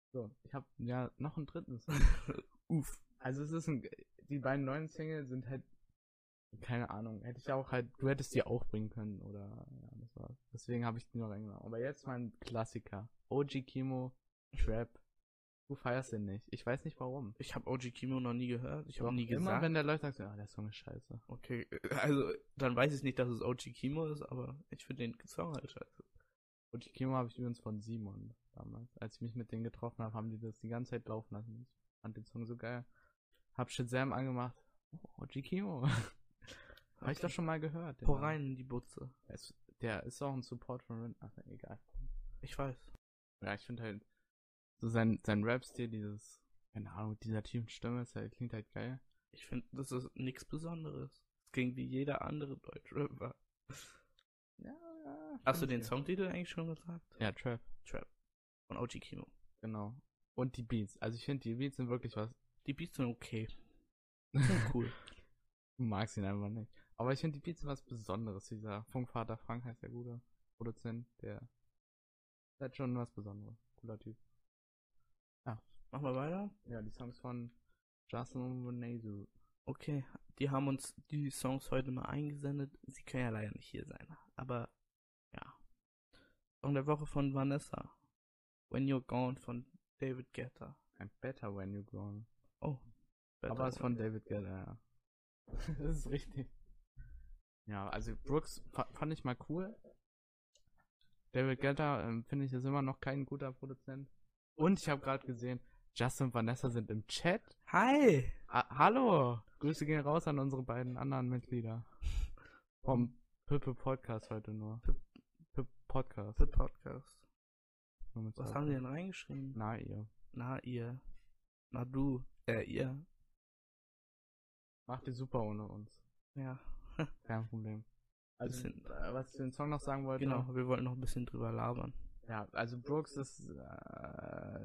So, ich habe ja noch einen dritten Song. Uff. Also es ist ein, die beiden neuen Singles sind halt, keine Ahnung, hätte ich auch halt, du hättest die auch bringen können, oder, ja, das war's. Deswegen habe ich die noch reingenommen. Aber jetzt mein Klassiker. O G Kimo, Trap. Du feierst den nicht. Ich weiß nicht warum. Ich habe O G Kimo noch nie gehört. Ich habe Doch, nie immer gesagt. wenn der Leute sagt, ah, der Song ist scheiße. Okay, also dann weiß ich nicht, dass es O G Kimo ist, aber ich finde den Song halt scheiße. O G Kimo habe ich übrigens von Simon damals. Als ich mich mit denen getroffen habe, haben die das die ganze Zeit laufen lassen. Ich fand den Song so geil. Hab Shazam angemacht. Oh, O G Kimo. Hab Okay. ich doch schon mal gehört. Hau Der, rein in die Butze. der ist, der ist auch ein Support von Rin. Ach, egal. Ich weiß. Ja, ich finde halt so sein, sein Rap-Stil, dieses, keine Ahnung, mit dieser tiefen Stimme, ist halt, klingt halt geil. Ich finde, das ist nichts Besonderes. Es klingt wie jeder andere Deutschrapper. Ja, ja. Hast du den ja. Songtitel eigentlich schon gesagt? Ja, Trap, Trap. Von O G Kimo. genau. Und die Beats. Also ich finde, die Beats sind wirklich was. Die Beats sind okay. Sind cool. Du magst ihn einfach nicht. Aber ich finde, die Beats sind was Besonderes. Dieser Funkvater Frank heißt der gute Produzent, der ist halt schon was Besonderes. Cooler Typ. Machen wir weiter? Ja, die Songs von Justin Bonezu. Okay, die haben uns die Songs heute mal eingesendet. Sie können ja leider nicht hier sein. Aber, ja. Song der Woche von Vanessa. When You're Gone von David Guetta. I'm better when you're gone. Oh. Aber es ist von David Guetta, ja. Das ist richtig. Ja, also Brooks fa- fand ich mal cool. David Guetta ähm, finde ich ist immer noch kein guter Produzent. Und ich habe gerade gesehen, Justin und Vanessa sind im Chat. Hi! Ah, hallo! Grüße gehen raus an unsere beiden anderen Mitglieder. Vom Pippe Podcast heute nur. Pippe Podcast. The Podcast. Nur mit Was zwei. haben sie denn reingeschrieben? Na, ihr. Na, ihr. Na, du. Äh, ihr. Macht ihr super ohne uns. Ja. Kein Problem. Also, Bisschen- äh, was ich zu den Song noch sagen wollte. Genau, wir wollten noch ein bisschen drüber labern. Ja, also Brooks ist, äh,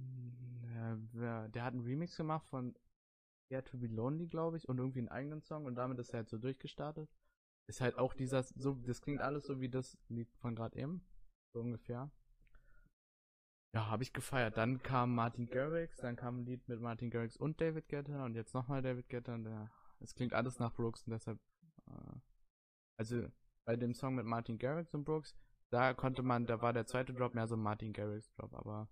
äh, der hat einen Remix gemacht von Dare to Be Lonely, glaube ich, und irgendwie einen eigenen Song und damit ist er halt so durchgestartet. Ist halt auch dieser, so, das klingt alles so wie das Lied von gerade eben, so ungefähr. Ja, habe ich gefeiert. Dann kam Martin Garrix, dann kam ein Lied mit Martin Garrix und David Guetta und jetzt nochmal David Guetta und der, es klingt alles nach Brooks und deshalb, äh, also bei dem Song mit Martin Garrix und Brooks, da konnte man, da war der zweite Drop mehr so ein Martin Garrix Drop, aber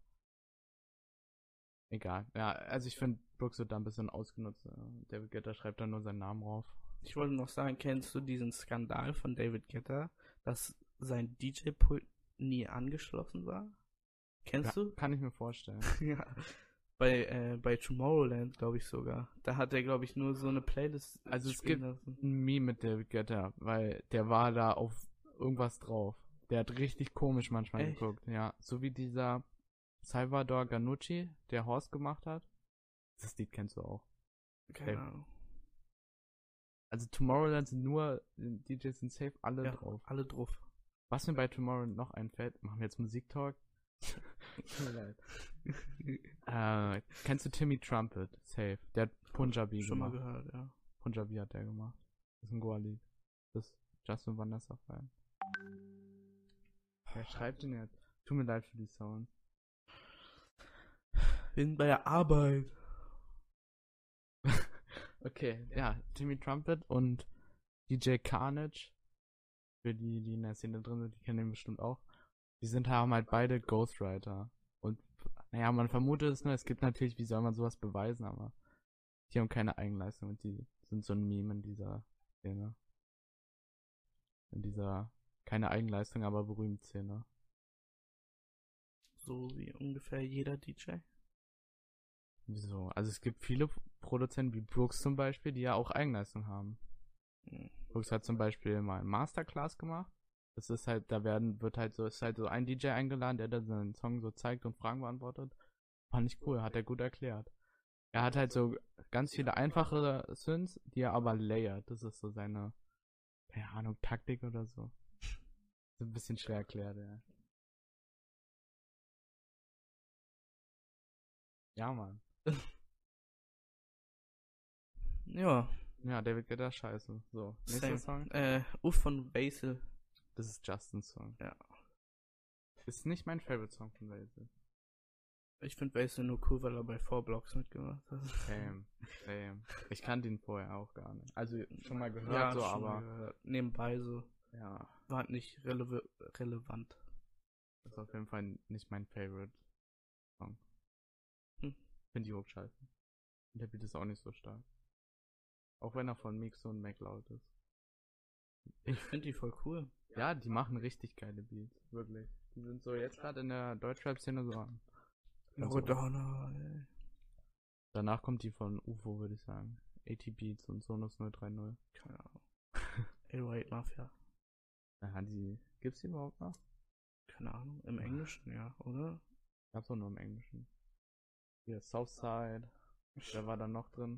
egal. Ja, also ich finde, Brooks wird da ein bisschen ausgenutzt. David Guetta schreibt da nur seinen Namen drauf. Ich wollte noch sagen, kennst du diesen Skandal von David Guetta, dass sein D J-Pult nie angeschlossen war? Kennst Ja, du? kann ich mir vorstellen. Ja. Bei, äh, bei Tomorrowland, glaube ich sogar. Da hat er, glaube ich, nur so eine Playlist Also es spielen gibt lassen. ein Meme mit David Guetta, weil der war da auf irgendwas drauf. Der hat richtig komisch manchmal Echt? geguckt, ja. So wie dieser Salvador Ganucci, der Horst gemacht hat. Das Lied kennst du auch. Keine Okay. Ahnung. Also Tomorrowland sind nur, D Js sind safe alle Ja, drauf. alle drauf. Was mir bei Tomorrowland noch einfällt, machen wir jetzt Musiktalk. Tut mir leid. äh, kennst du Timmy Trumpet? Safe. Der hat Punjabi Schon mal gemacht. gehört, ja. Punjabi hat der gemacht. Das ist ein Goa-Lied. Das ist Justin Vanessa Fan. Wer schreibt denn jetzt? Tut mir leid für die Sounds. Wir sind bei der Arbeit. Okay, ja, Timmy Trumpet und D J Carnage. Für die, die in der Szene drin sind, die kennen den bestimmt auch. Die sind, haben halt beide Ghostwriter. Und, naja, man vermutet es nur, es gibt natürlich, wie soll man sowas beweisen, aber die haben keine Eigenleistung und die sind so ein Meme in dieser Szene. In dieser, keine Eigenleistung, aber berühmt Szene. So wie ungefähr jeder D J. Wieso? Also es gibt viele Produzenten wie Brooks zum Beispiel, die ja auch Eigenleistung haben. Hm. Brooks hat zum Beispiel mal ein Masterclass gemacht. Das ist halt, da werden, wird halt so, ist halt so ein D J eingeladen, der dann seinen Song so zeigt und Fragen beantwortet. Fand ich cool, hat er gut erklärt. Er hat halt so ganz viele einfache Synths, die er aber layert. Das ist so seine, keine Ahnung, Taktik oder so. So ein bisschen schwer erklärt, ja. Ja, Mann. Ja. Ja, David Guetta, scheiße. So, nächster Same. Song. Äh, Uff von Basil. Das ist Justins Song. Ja. Ist nicht mein Favorite Song von Basil. Ich finde Basil nur cool, weil er bei Four Blocks mitgemacht hat. Same, same. Ich kannte ihn vorher auch gar nicht. Also schon mal gehört, Ja, so, schon aber mal gehört. Nebenbei so. ja, War halt nicht rele- relevant. das ist auf jeden Fall nicht mein Favorite Song. Hm. Finde ich auch scheiße. Und der Beat ist auch nicht so stark. Auch wenn er von Mixo und MacLeod ist. Ich finde die voll cool. Ja, die machen richtig geile Beats. Wirklich. Die sind so jetzt gerade in der Deutschrap-Szene so an. Ganz oben. Loredana, ey. Danach kommt die von U F O, würde ich sagen. achtzig Beats und Sonos null drei null. Keine Ahnung. achthundertacht Mafia. Ja, die gibt's die überhaupt noch? Keine Ahnung. Im Englischen, ja, oder? Gab's auch nur im Englischen. Hier, Southside. Wer war da noch drin?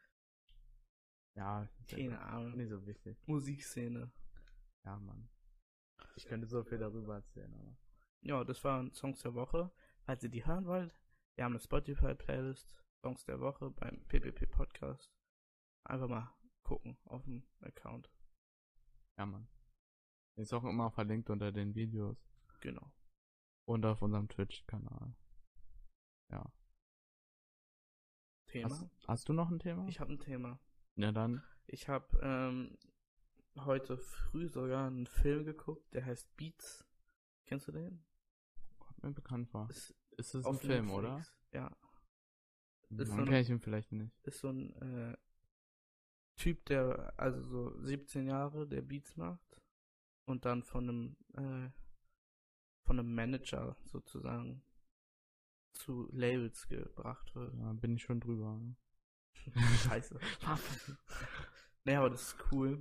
Ja, Keine Ahnung. nicht so wichtig. Musikszene. Ja, Mann. Ich könnte so viel darüber erzählen, aber. Ja, das waren Songs der Woche. Falls ihr die hören wollt, wir haben eine Spotify-Playlist. Songs der Woche beim P P P Podcast. Einfach mal gucken auf dem Account. Ja, Mann. Ist auch immer verlinkt unter den Videos. Genau. Und auf unserem Twitch-Kanal. Ja. Thema? Hast, hast du noch ein Thema? Ich habe ein Thema. Ja, dann. Ich habe ähm, heute früh sogar einen Film geguckt, der heißt Beats. Kennst du den? Kommt mir bekannt vor. Ist, Ist es ein auf Film, Netflix. oder? Ja. Dann Ist so ein- kenne ich ihn vielleicht nicht. Ist so ein äh, Typ, der, also so siebzehn Jahre, der Beats macht und dann von einem, äh, von einem Manager sozusagen zu Labels gebracht wird. Ja, bin ich schon drüber. Ne? Scheiße. Nee, aber das ist cool.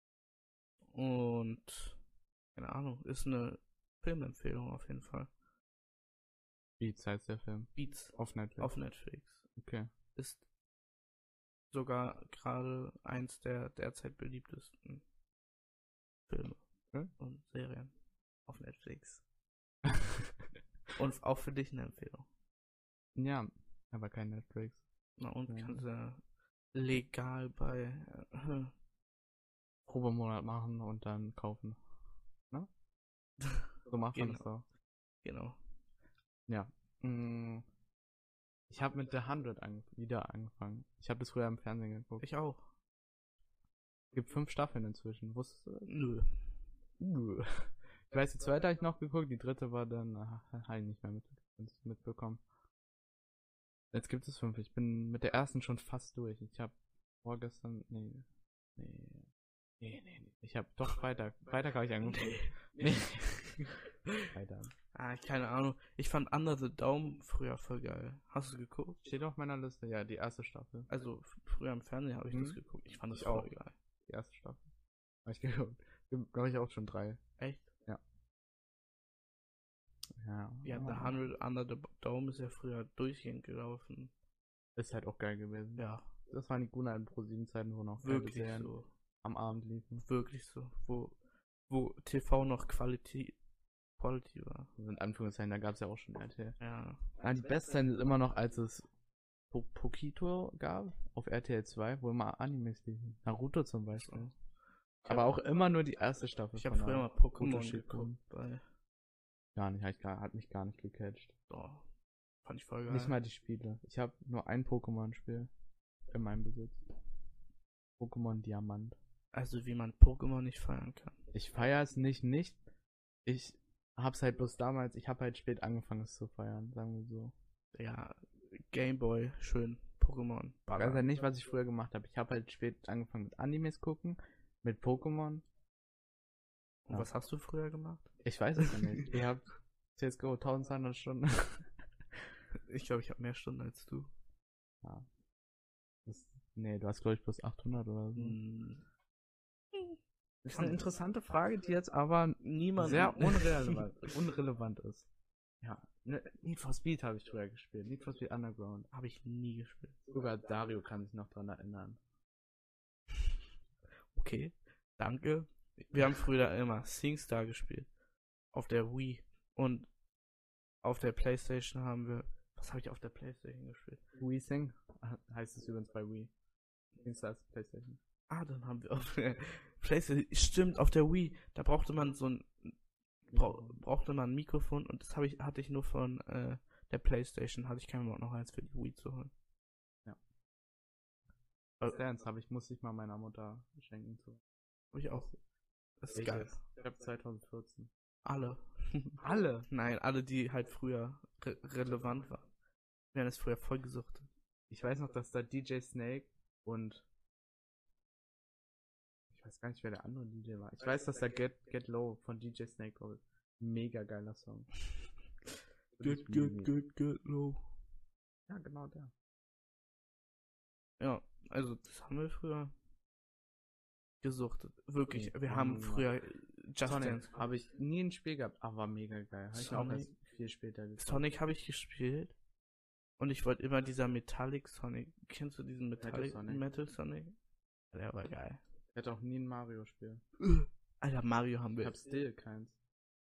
Und, keine Ahnung, ist eine Filmempfehlung auf jeden Fall. Beats heißt der Film. Beats Auf Netflix. auf Netflix. Okay. Ist sogar gerade eins der derzeit beliebtesten Filme Okay. und Serien auf Netflix. Und auch für dich eine Empfehlung. Ja, aber kein Netflix. Na und Ja. kannst du legal bei äh, Probemonat machen und dann kaufen. Ne? So macht man das doch. genau. Ja. Mm, Ich habe mit The hundred an wieder angefangen. Ich habe das früher im Fernsehen geguckt. Ich auch. Es gibt fünf Staffeln inzwischen. Wusstest du das? Nö. Nö. Ich weiß, die zweite habe ich noch geguckt, die dritte war dann, habe ich nicht mehr mit, mitbekommen. Jetzt gibt es fünf. Ich bin mit der ersten schon fast durch. Ich habe vorgestern, nee, nee, nee, nee, nee. Ich habe doch Freitag, Freitag habe ich angefangen. Nee. Freitag. Ah, keine Ahnung. Ich fand Under the Dome früher voll geil. Hast du geguckt? Steht auf meiner Liste, ja, die erste Staffel. Also f- früher im Fernsehen habe ich Mhm. das geguckt. Ich fand das Ich voll auch. geil. Die erste Staffel. Habe ich geguckt. Glaube ich auch schon drei. Echt? Ja. Ja, The hundred Under the Dome ist ja früher durchgehend gelaufen. Ist halt auch geil gewesen. Ja, Das waren die guten alten Pro sieben Zeiten, wo noch geile wirklich Serien so. am Abend liefen. Wirklich so. Wo, wo T V noch Quality, Quality war. Also in Anführungszeichen, da gab es ja auch schon R T L. Ja. Ah, die beste Zeit ist immer noch, als es po Pokito gab auf R T L zwei, wo immer Animes liefen. Naruto zum Beispiel. Ich Aber hab- auch immer nur die erste Staffel. Ich habe von früher mal Naruto Pokémon Shippuden. geguckt. Bei, Gar nicht, hat, ich gar, hat mich gar nicht gecatcht. oh, fand ich voll geil. Nicht mal die Spiele. Ich habe nur ein Pokémon-Spiel in meinem Besitz. Pokémon Diamant. Also wie man Pokémon nicht feiern kann. Ich feiere es nicht, nicht. Ich hab's halt bloß damals, ich habe halt spät angefangen es zu feiern, sagen wir so. Ja, Gameboy, schön. Pokémon. Ich weiß halt nicht, was ich früher gemacht habe. Ich habe halt spät angefangen mit Animes gucken, mit Pokémon. Und was hast du früher gemacht? Ich weiß es ja nicht. Ich hab C S G O zwölfhundert Stunden. Ich glaube, ich habe mehr Stunden als du. Ja. Das, nee, du hast glaube ich bloß achthundert oder so. Hm. Das ist eine interessante Frage, die jetzt aber Niemand. sehr unrelevant, unrelevant ist. Ja. Ne, Need for Speed habe ich früher gespielt. Need for Speed Underground. Habe ich nie gespielt. Sogar Dario kann sich noch dran erinnern. Okay, danke. Wir haben früher immer SingStar gespielt. Auf der Wii. Und auf der Playstation haben wir. Was habe ich auf der Playstation gespielt? Wii Sing heißt es übrigens bei Wii. Singst als Playstation. Ah, dann haben wir auf der Playstation. Stimmt, auf der Wii. Da brauchte man so ein. Bra brauchte man ein Mikrofon und das habe ich, hatte ich nur von äh, der Playstation hatte ich keinen Bock noch eins für die Wii zu holen. Ja. Äh, Dance habe ich, muss ich mal meiner Mutter schenken. Zu. Hab ich auch. Das ist geil. Ich habe zwanzig vierzehn. Alle. Alle? Nein, alle, die halt früher re relevant waren. Wir haben es früher voll gesuchtet. Ich weiß noch, dass da D J Snake und ich weiß gar nicht, wer der andere D J war. Ich weiß, dass da Get, Get Low von D J Snake war. Mega geiler Song. Get, get, get, get low. Ja, genau der. Ja, also das haben wir früher gesuchtet. Wirklich, Okay, wir haben ja, früher Just Sonic Dance. habe ich nie ein Spiel gehabt, aber war mega geil. Habe ich auch Sonic- erst viel später gespielt. Sonic habe ich gespielt. Und ich wollte immer dieser Metallic Sonic. Kennst du diesen Metallic Sonic? Metal Sonic? Der war geil. Ich hatte auch nie ein Mario-Spiel. Alter, Mario haben Ich wir. habe still keins.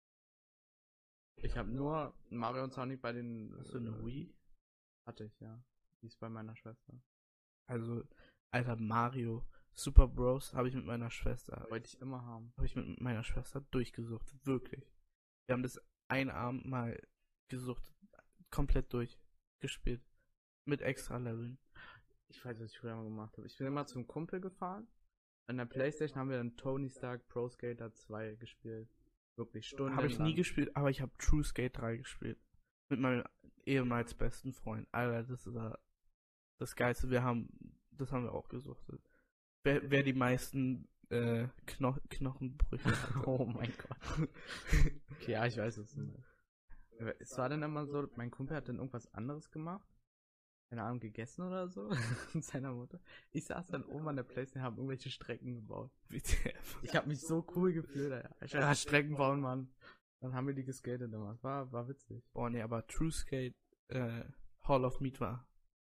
Ich habe nur Mario und Sonic bei den... Hast du eine Wii? Hatte ich, ja. Die ist bei meiner Schwester. Also, Alter, Mario. Super Bros. habe ich mit meiner Schwester. Wollte ich immer haben. Habe ich mit meiner Schwester durchgesucht. Wirklich. Wir haben das einen Abend mal gesucht. Komplett durchgespielt. Mit extra Leveln. Ich weiß, was ich früher mal gemacht habe. Ich bin immer zum Kumpel gefahren. An der Playstation haben wir dann Tony Stark Pro Skater zwei gespielt. Wirklich Stunden. Habe ich nie gespielt, aber ich habe True Skate drei gespielt. Mit meinem ehemals besten Freund. Alter, das ist äh, das Geilste. Wir haben, das haben wir auch gesuchtet. Wer, wer die meisten äh, Kno Knochenbrüche hat. Oh mein Gott. Okay, ja, ich weiß es nicht. Es war dann immer so, mein Kumpel hat dann irgendwas anderes gemacht. Keine Ahnung, gegessen oder so. Mit seiner Mutter. Ich saß dann oben an der Playstation und habe irgendwelche Strecken gebaut. Ich habe mich so cool gefühlt, Alter. Ich dachte, Strecken bauen, Mann. Dann haben wir die geskatet immer. War, war witzig. Boah, nee, aber True Skate äh, Hall of Meat war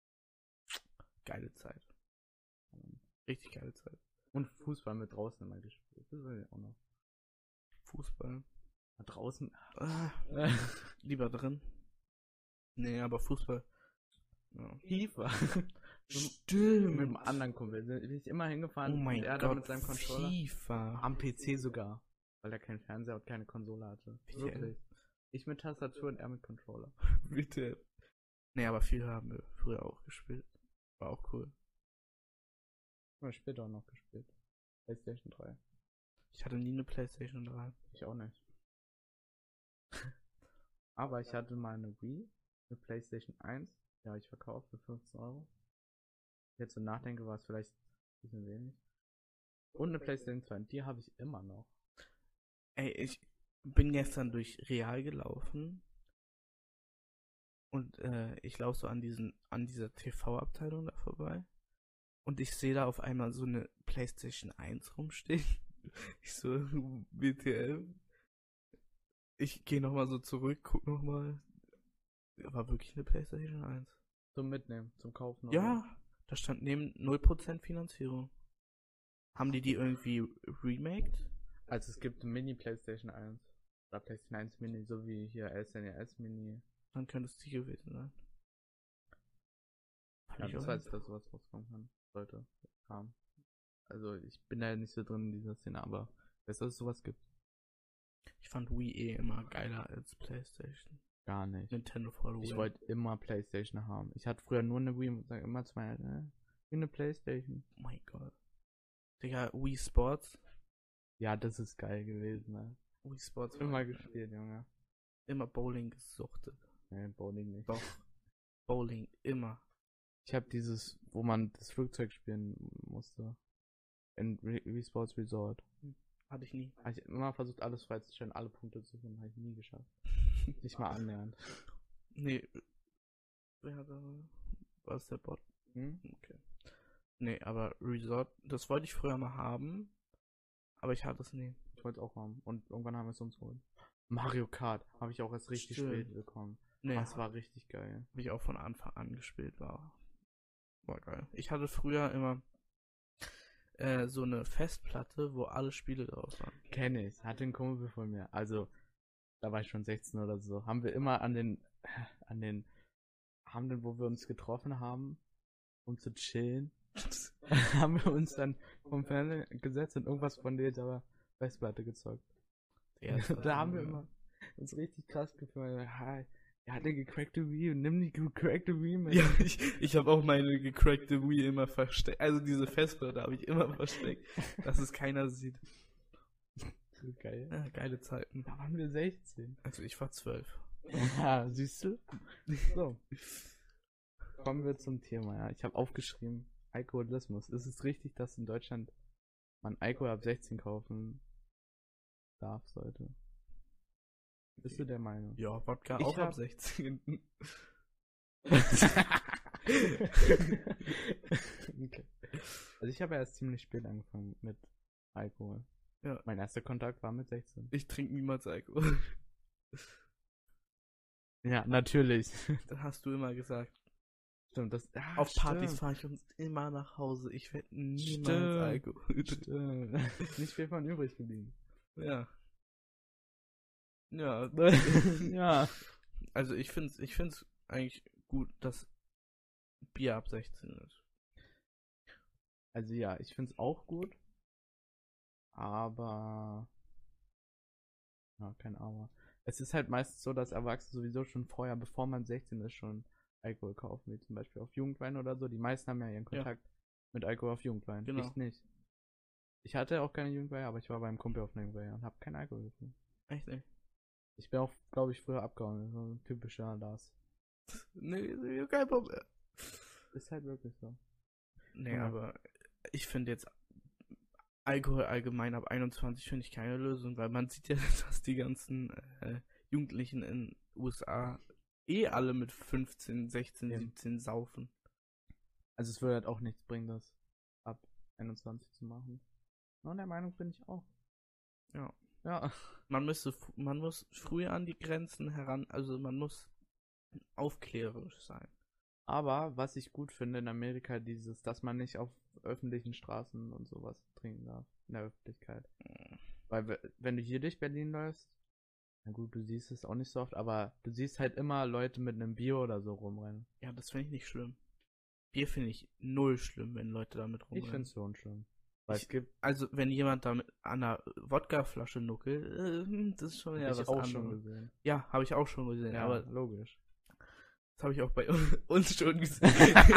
geile Zeit. Richtig geile Zeit. Und Fußball mit draußen immer gespielt. Das will ich auch noch. Fußball. Mal draußen. Ah, lieber drin. Nee, aber Fußball. Ja. FIFA. Stimmt. Mit einem anderen Kumpel. Da bin ich immer hingefahren. Oh mein und er da Gott, mit seinem Controller. FIFA. Am P C sogar. Weil er keinen Fernseher und keine Konsole hatte. Bitte. Wirklich. Ich mit Tastatur und er mit Controller. Bitte. Nee, aber viel haben wir früher auch gespielt. War auch cool. Haben wir später auch noch gespielt. PlayStation drei. Ich hatte nie eine PlayStation drei. Ich auch nicht. Aber ich hatte mal eine Wii, eine PlayStation eins. Die habe ich verkauft für fünfzehn Euro. Jetzt so nachdenke, war es vielleicht ein bisschen wenig. Und eine PlayStation zwei. Die habe ich immer noch. Ey, ich bin gestern durch Real gelaufen. Und äh, ich laufe so an diesen, an dieser T V-Abteilung da vorbei. Und ich sehe da auf einmal so eine PlayStation eins rumstehen. Ich so, W T F. Ich gehe nochmal so zurück, guck nochmal. War wirklich eine PlayStation eins. Zum Mitnehmen, zum Kaufen. Ja, oder? da stand neben null Prozent Finanzierung. Haben die die irgendwie remaked? Also es gibt eine Mini-PlayStation eins. Oder PlayStation eins Mini, so wie hier S N E S Mini. Dann könnte es die gewesen sein. Fand Ja, ich das auch weiß ich, dass sowas rauskommen kann. Sollte. Kam. Also ich bin da nicht so drin in dieser Szene, aber ich weiß, dass es sowas gibt. Ich fand Wii eh immer geiler als PlayStation. Gar nicht. Nintendo for the Ich Win. wollte immer PlayStation haben. Ich hatte früher nur eine Wii und sage immer zu meiner Eltern, äh, eine PlayStation. Oh mein Gott. Digga, Wii Sports. Ja, das ist geil gewesen, ne? Wii Sports. war Immer geil. gespielt, Junge. Immer Bowling gesuchtet. Nee, Bowling nicht. Doch. Bowling, immer. Ich habe dieses, wo man das Flugzeug spielen musste. In Re Wii Sports Resort. Hatte ich nie. Habe ich immer versucht, alles freizustellen, alle Punkte zu finden. Habe ich nie geschafft. Nicht mal annähernd. Nee. Wer hat da. War es der Bot? Hm? Okay. Nee, aber Resort, das wollte ich früher mal haben. Aber ich hatte es nie. Ich wollte es auch haben. Und irgendwann haben wir es uns geholt. Mario Kart habe ich auch erst richtig Stimmt. spät bekommen. Nee, Das war richtig geil. habe ich auch von Anfang an gespielt, war. War geil. Ich hatte früher immer äh, so eine Festplatte, wo alle Spiele drauf waren. Kenne ich. Hatte ein Kumpel von mir. Also, da war ich schon sechzehn oder so. Haben wir immer an den, an den Abenden, wo wir uns getroffen haben, um zu chillen, haben wir uns dann vom Fernseher gesetzt und irgendwas von dieser Festplatte gezockt. Der erste Da haben wir Mal. immer uns richtig krass gefühlt. Hi, Er hat eine gecrackte Wii, nimm die gecrackte Wii mit. Ja, ich, ich habe auch meine gecrackte Wii immer versteckt. Also diese Festplatte habe ich immer versteckt, dass es keiner sieht. So geil. Ja, geile Zeiten. Da waren wir sechzehn. Also ich war zwölf. Ja, siehst du? So. Kommen wir zum Thema, ja. Ich habe aufgeschrieben, Alkoholismus. Ist es richtig, dass in Deutschland man Alkohol ab sechzehn kaufen darf, sollte? Bist du der Meinung? Ja, Wodka Ich auch hab- ab sechzehn. Okay. Also ich habe erst ziemlich spät angefangen mit Alkohol. Ja. Mein erster Kontakt war mit sechzehn. Ich trinke niemals Alkohol. Ja, natürlich. Das hast du immer gesagt. Stimmt, das, ja, Auf Partys stimmt. fahre ich uns immer nach Hause. Ich werde niemals Stimmt. Alkohol trinken. Stimmt. Nicht viel von übrig geblieben. Ja. Ja. Ja. Also ich finde es ich find's eigentlich gut, dass Bier ab sechzehn ist. Also ja, ich find's auch gut. Aber. Ja, kein Aber. Es ist halt meistens so, dass Erwachsene sowieso schon vorher, bevor man sechzehn ist, schon Alkohol kaufen, wie zum Beispiel auf Jugendwein oder so. Die meisten haben ja ihren Kontakt mit Alkohol auf Jugendwein. Genau. Ich nicht. Ich hatte auch keine Jugendweihe, aber ich war beim Kumpel auf einer Jugendweihe und habe keinen Alkohol getrunken. Echt nicht? Ich bin auch, glaube ich, früher abgehauen. So ein typischer Lars. Nee, nee, kein Problem. Ist halt wirklich so. Nee, Ja. aber ich finde jetzt Alkohol allgemein ab einundzwanzig finde ich keine Lösung, weil man sieht ja, dass die ganzen äh, Jugendlichen in U S A eh alle mit fünfzehn, sechzehn, Ja. siebzehn saufen. Also es würde halt auch nichts bringen, das ab einundzwanzig zu machen. Und der Meinung bin ich auch. Ja. Ja. Man müsste, f- man muss früher an die Grenzen heran, also man muss aufklärerisch sein. Aber was ich gut finde in Amerika, dieses, dass man nicht auf öffentlichen Straßen und sowas trinken darf. In der Öffentlichkeit. Weil we- wenn du hier durch Berlin läufst, na gut, du siehst es auch nicht so oft, aber du siehst halt immer Leute mit einem Bier oder so rumrennen. Ja, das finde ich nicht schlimm. Bier finde ich null schlimm, wenn Leute damit Ich rumrennen. finde es schon schlimm. Weil Ich- es gibt, Also, wenn jemand damit an einer Wodkaflasche nuckelt, äh, das ist schon ja hab ich was auch anderes. schon gesehen. Ja, habe ich auch schon gesehen, Ja, aber logisch. das habe ich auch bei uns schon gesehen.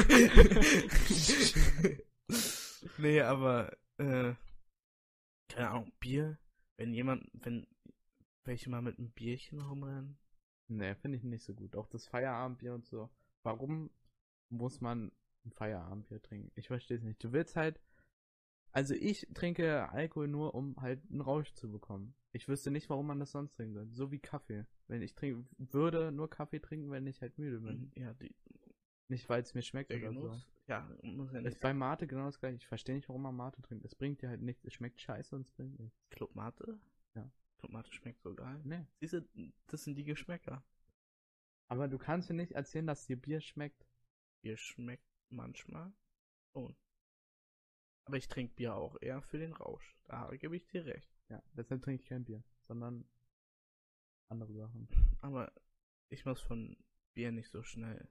Nee, aber, äh, keine Ahnung, Bier, wenn jemand, wenn welche mal mit einem Bierchen rumrennen. Nee, finde ich nicht so gut. Auch das Feierabendbier und so. Warum muss man ein Feierabendbier trinken? Ich verstehe es nicht. Du willst halt. Also ich trinke Alkohol nur, um halt einen Rausch zu bekommen. Ich wüsste nicht, warum man das sonst trinken soll. So wie Kaffee. Wenn ich trinke, würde nur Kaffee trinken, wenn ich halt müde bin. Ja, die, Nicht, weil es mir schmeckt der oder so. Genuss. Ja, muss ja Ist nicht bei Mate genau das gleiche. Ich verstehe nicht, warum man Mate trinkt. Es bringt dir halt nichts. Es schmeckt scheiße und es bringt nichts. Club Mate? Ja. Club Mate schmeckt so geil. Nee. Siehst du, das sind die Geschmäcker. Aber du kannst mir nicht erzählen, dass dir Bier schmeckt. Bier schmeckt manchmal schon. Aber ich trinke Bier auch eher für den Rausch. Da gebe ich dir recht. Ja, deshalb trinke ich kein Bier, sondern andere Sachen. Aber ich muss von Bier nicht so schnell.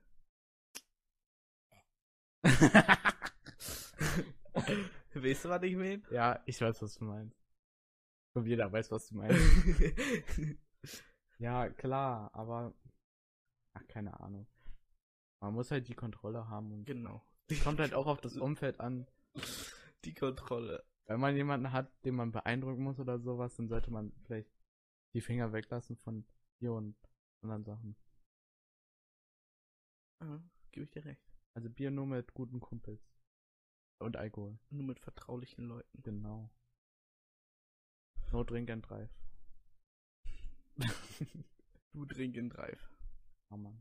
Weißt du, was ich meine? Ja, ich weiß, was du meinst. Und jeder weiß, was du meinst. Ja, klar, aber ach, keine Ahnung. Man muss halt die Kontrolle haben und Genau. kommt halt auch auf das Umfeld an. Die Kontrolle. Wenn man jemanden hat, den man beeindrucken muss oder sowas, dann sollte man vielleicht die Finger weglassen von Bier und anderen Sachen. Ah, gebe ich dir recht. Also Bier nur mit guten Kumpels. Und Alkohol. Nur mit vertraulichen Leuten. Genau. No drink and drive. Du trink in Drive. Oh Mann.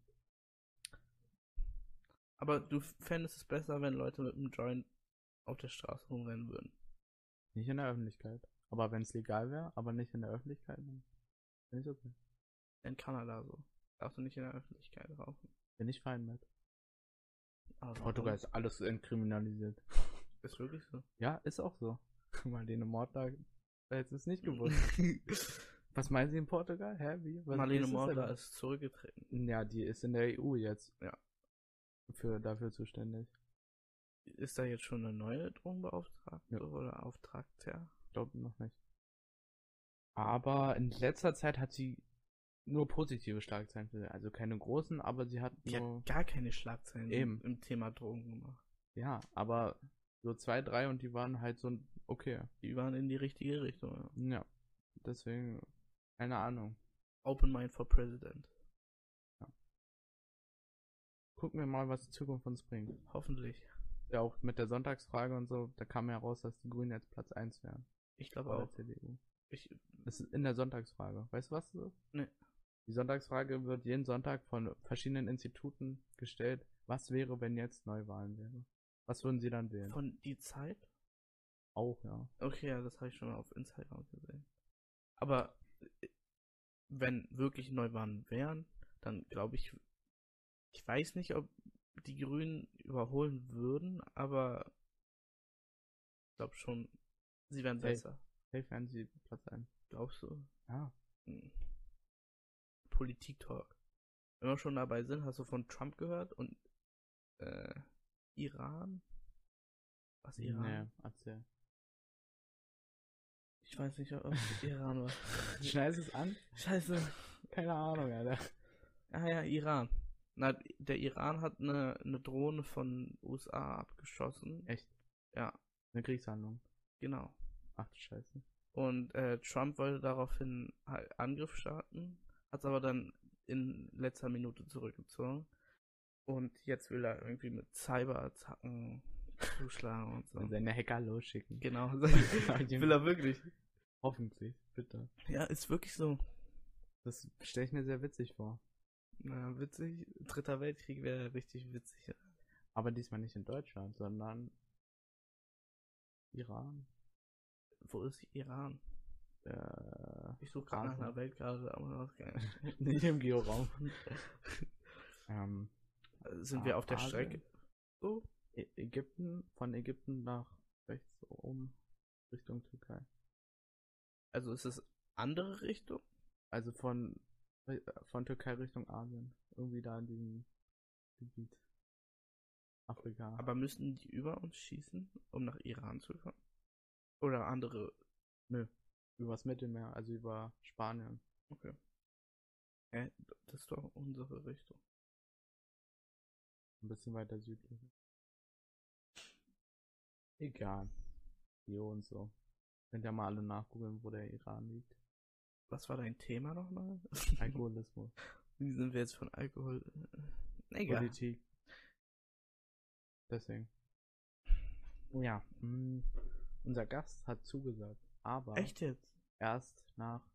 Aber du fändest es besser, wenn Leute mit einem Joint auf der Straße rumrennen würden. Nicht in der Öffentlichkeit. Aber wenn es legal wäre, aber nicht in der Öffentlichkeit, dann bin ich okay. In Kanada so. Darfst du nicht in der Öffentlichkeit rauchen. Bin ich fein mit. Aber Portugal ist alles entkriminalisiert. Ist wirklich so. Ja, ist auch so. Marlene Mortler hätte es nicht gewusst. Was meinen Sie in Portugal? Hä, wie? Was, Marlene wie ist es Mortler denn? ist zurückgetreten. Ja, die ist in der E U jetzt. Ja. Für, dafür zuständig. Ist da jetzt schon eine neue Drogenbeauftragte Ja. oder Auftragter? Ich glaube noch nicht. Aber in letzter Zeit hat sie nur positive Schlagzeilen für sie. Also keine großen, aber sie hat Die nur... hat gar keine Schlagzeilen Eben. im Thema Drogen gemacht. Ja, aber so zwei, drei und die waren halt so okay. Die waren in die richtige Richtung. Ja. Ja, deswegen, keine Ahnung. Open Mind for President. Gucken wir mal, was die Zukunft uns bringt. Hoffentlich. Ja, auch mit der Sonntagsfrage und so, da kam ja raus, dass die Grünen jetzt Platz eins wären. Ich glaube Vor der auch. C D U. Ich, Das ist in der Sonntagsfrage. Weißt du, was das ist? Nee. Die Sonntagsfrage wird jeden Sonntag von verschiedenen Instituten gestellt. Was wäre, wenn jetzt Neuwahlen wären? Was würden sie dann wählen? von die Zeit? Auch, ja. Okay, ja, das habe ich schon mal auf Instagram gesehen. Aber äh, wenn wirklich Neuwahlen wären, dann glaube ich, ich weiß nicht, ob die Grünen überholen würden, aber ich glaube schon, sie wären Hey. besser. Safe wären sie Platz eins. Glaubst du? Ja. Hm. Politik-Talk. Wenn wir schon dabei sind, hast du von Trump gehört und äh, Iran? Was Iran? Nee, erzähl. Ich weiß nicht, ob es Iran war. Schneidest es an? Scheiße. Keine Ahnung, Alter. Ah ja, Iran. Na, der Iran hat eine, eine Drohne von U S A abgeschossen. Echt? Ja, Eine Kriegshandlung. genau. Ach du Scheiße. Und äh, Trump wollte daraufhin halt Angriff starten, hat es aber dann in letzter Minute zurückgezogen. Und jetzt will er irgendwie mit Cyberattacken zuschlagen und so. Und seine Hacker losschicken. Genau, will er wirklich. Hoffentlich, bitte. Ja, ist wirklich so. Das stelle ich mir sehr witzig vor. Na, witzig. Dritter Weltkrieg wäre richtig witzig. Aber diesmal nicht in Deutschland, sondern Iran. Wo ist Iran? Äh, Ich suche gerade nach Asien. einer Weltkarte, aber das kann ich nicht im Georaum. ähm, Sind Ah, wir auf der Asien. Strecke? So? Ä- Ägypten, von Ägypten nach rechts oben Richtung Türkei. Also ist es andere Richtung? Also von äh, von Türkei Richtung Asien. Irgendwie da in diesem Gebiet. Afrika. Aber müssen die über uns schießen, um nach Iran zu kommen? Oder andere? Nö. Übers Mittelmeer, also über Spanien. Okay. Äh, das ist doch unsere Richtung. Ein bisschen weiter südlich. Egal. Jo und so. Könnt ja mal alle nachgoogeln, wo der Iran liegt. Was war dein Thema nochmal? Alkoholismus. Wie sind wir jetzt von Alkohol? äh, Egal. Politik. Deswegen. Ja. Mh, unser Gast hat zugesagt. Aber Echt jetzt? erst nach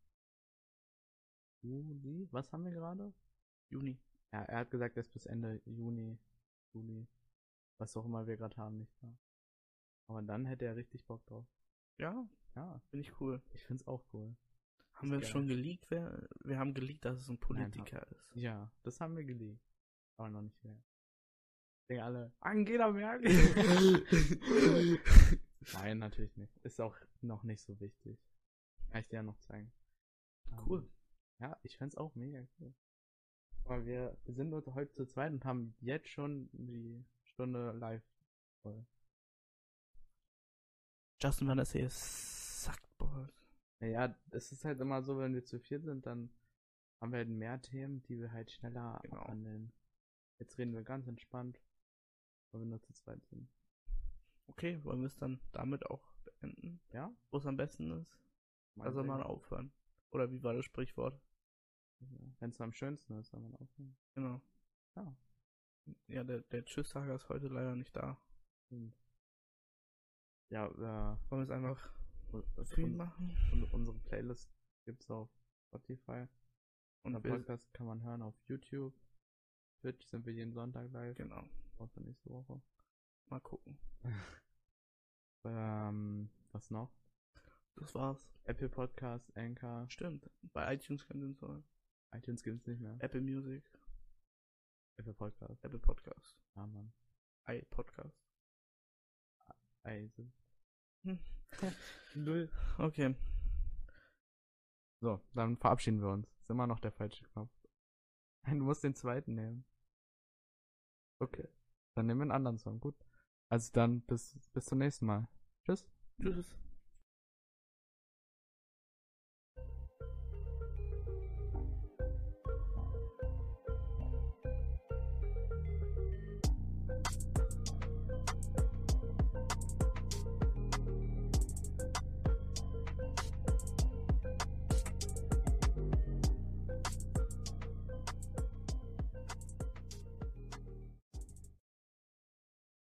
Juli. Was haben wir gerade? Juni. Ja, er hat gesagt, er ist bis Ende Juni, Juli, was auch immer wir gerade haben, nicht da. Aber dann hätte er richtig Bock drauf. Ja, Ja, finde ich cool. ich find's auch cool. Haben Ist wir geil. schon geleakt? Wer, wir haben geleakt, dass es ein Politiker ist. Ja, das haben wir geleakt. Aber noch nicht mehr. Denken alle, Angela Merkel! Nein, natürlich nicht. Ist auch noch nicht so wichtig. Kann ich dir ja noch zeigen. Cool. Ähm, ja, ich find's auch mega cool. Aber wir, wir sind heute heute zu zweit und haben jetzt schon die Stunde live voll. Justin Van der See ist Sackballs. Naja, es ist halt immer so, wenn wir zu viert sind, dann haben wir halt mehr Themen, die wir halt schneller Genau. abhandeln. Jetzt reden wir ganz entspannt, weil wir nur zu zweit sind. Okay, wollen wir es dann damit auch beenden? Ja? Wo es am besten ist? Da soll man aufhören. Oder wie war das Sprichwort? Wenn es am schönsten ist, soll man aufhören. Genau. Ja. Ja, der, der Tschüss-Sager ist heute leider nicht da. Stimmt. Ja, äh, Wollen wir es einfach und, für ihn und, machen? und unsere Playlist gibt's auf Spotify. Und der wir- Podcast kann man hören auf YouTube. Twitch sind wir jeden Sonntag live. Genau. Außer nächste Woche. Mal gucken. ähm, was noch? Das war's. Apple Podcast, Anchor, Stimmt. Bei iTunes können Sie uns hören. iTunes gibt's nicht mehr. Apple Music, Apple Podcast. Apple Podcast, Ja, Mann. iPodcast. Also. Hm. Null. Okay. So, dann verabschieden wir uns. Ist immer noch der falsche Knopf. Nein, du musst den zweiten nehmen. Okay. Dann nehmen wir einen anderen Song. Gut. Also dann bis, bis zum nächsten Mal. Tschüss. Tschüss.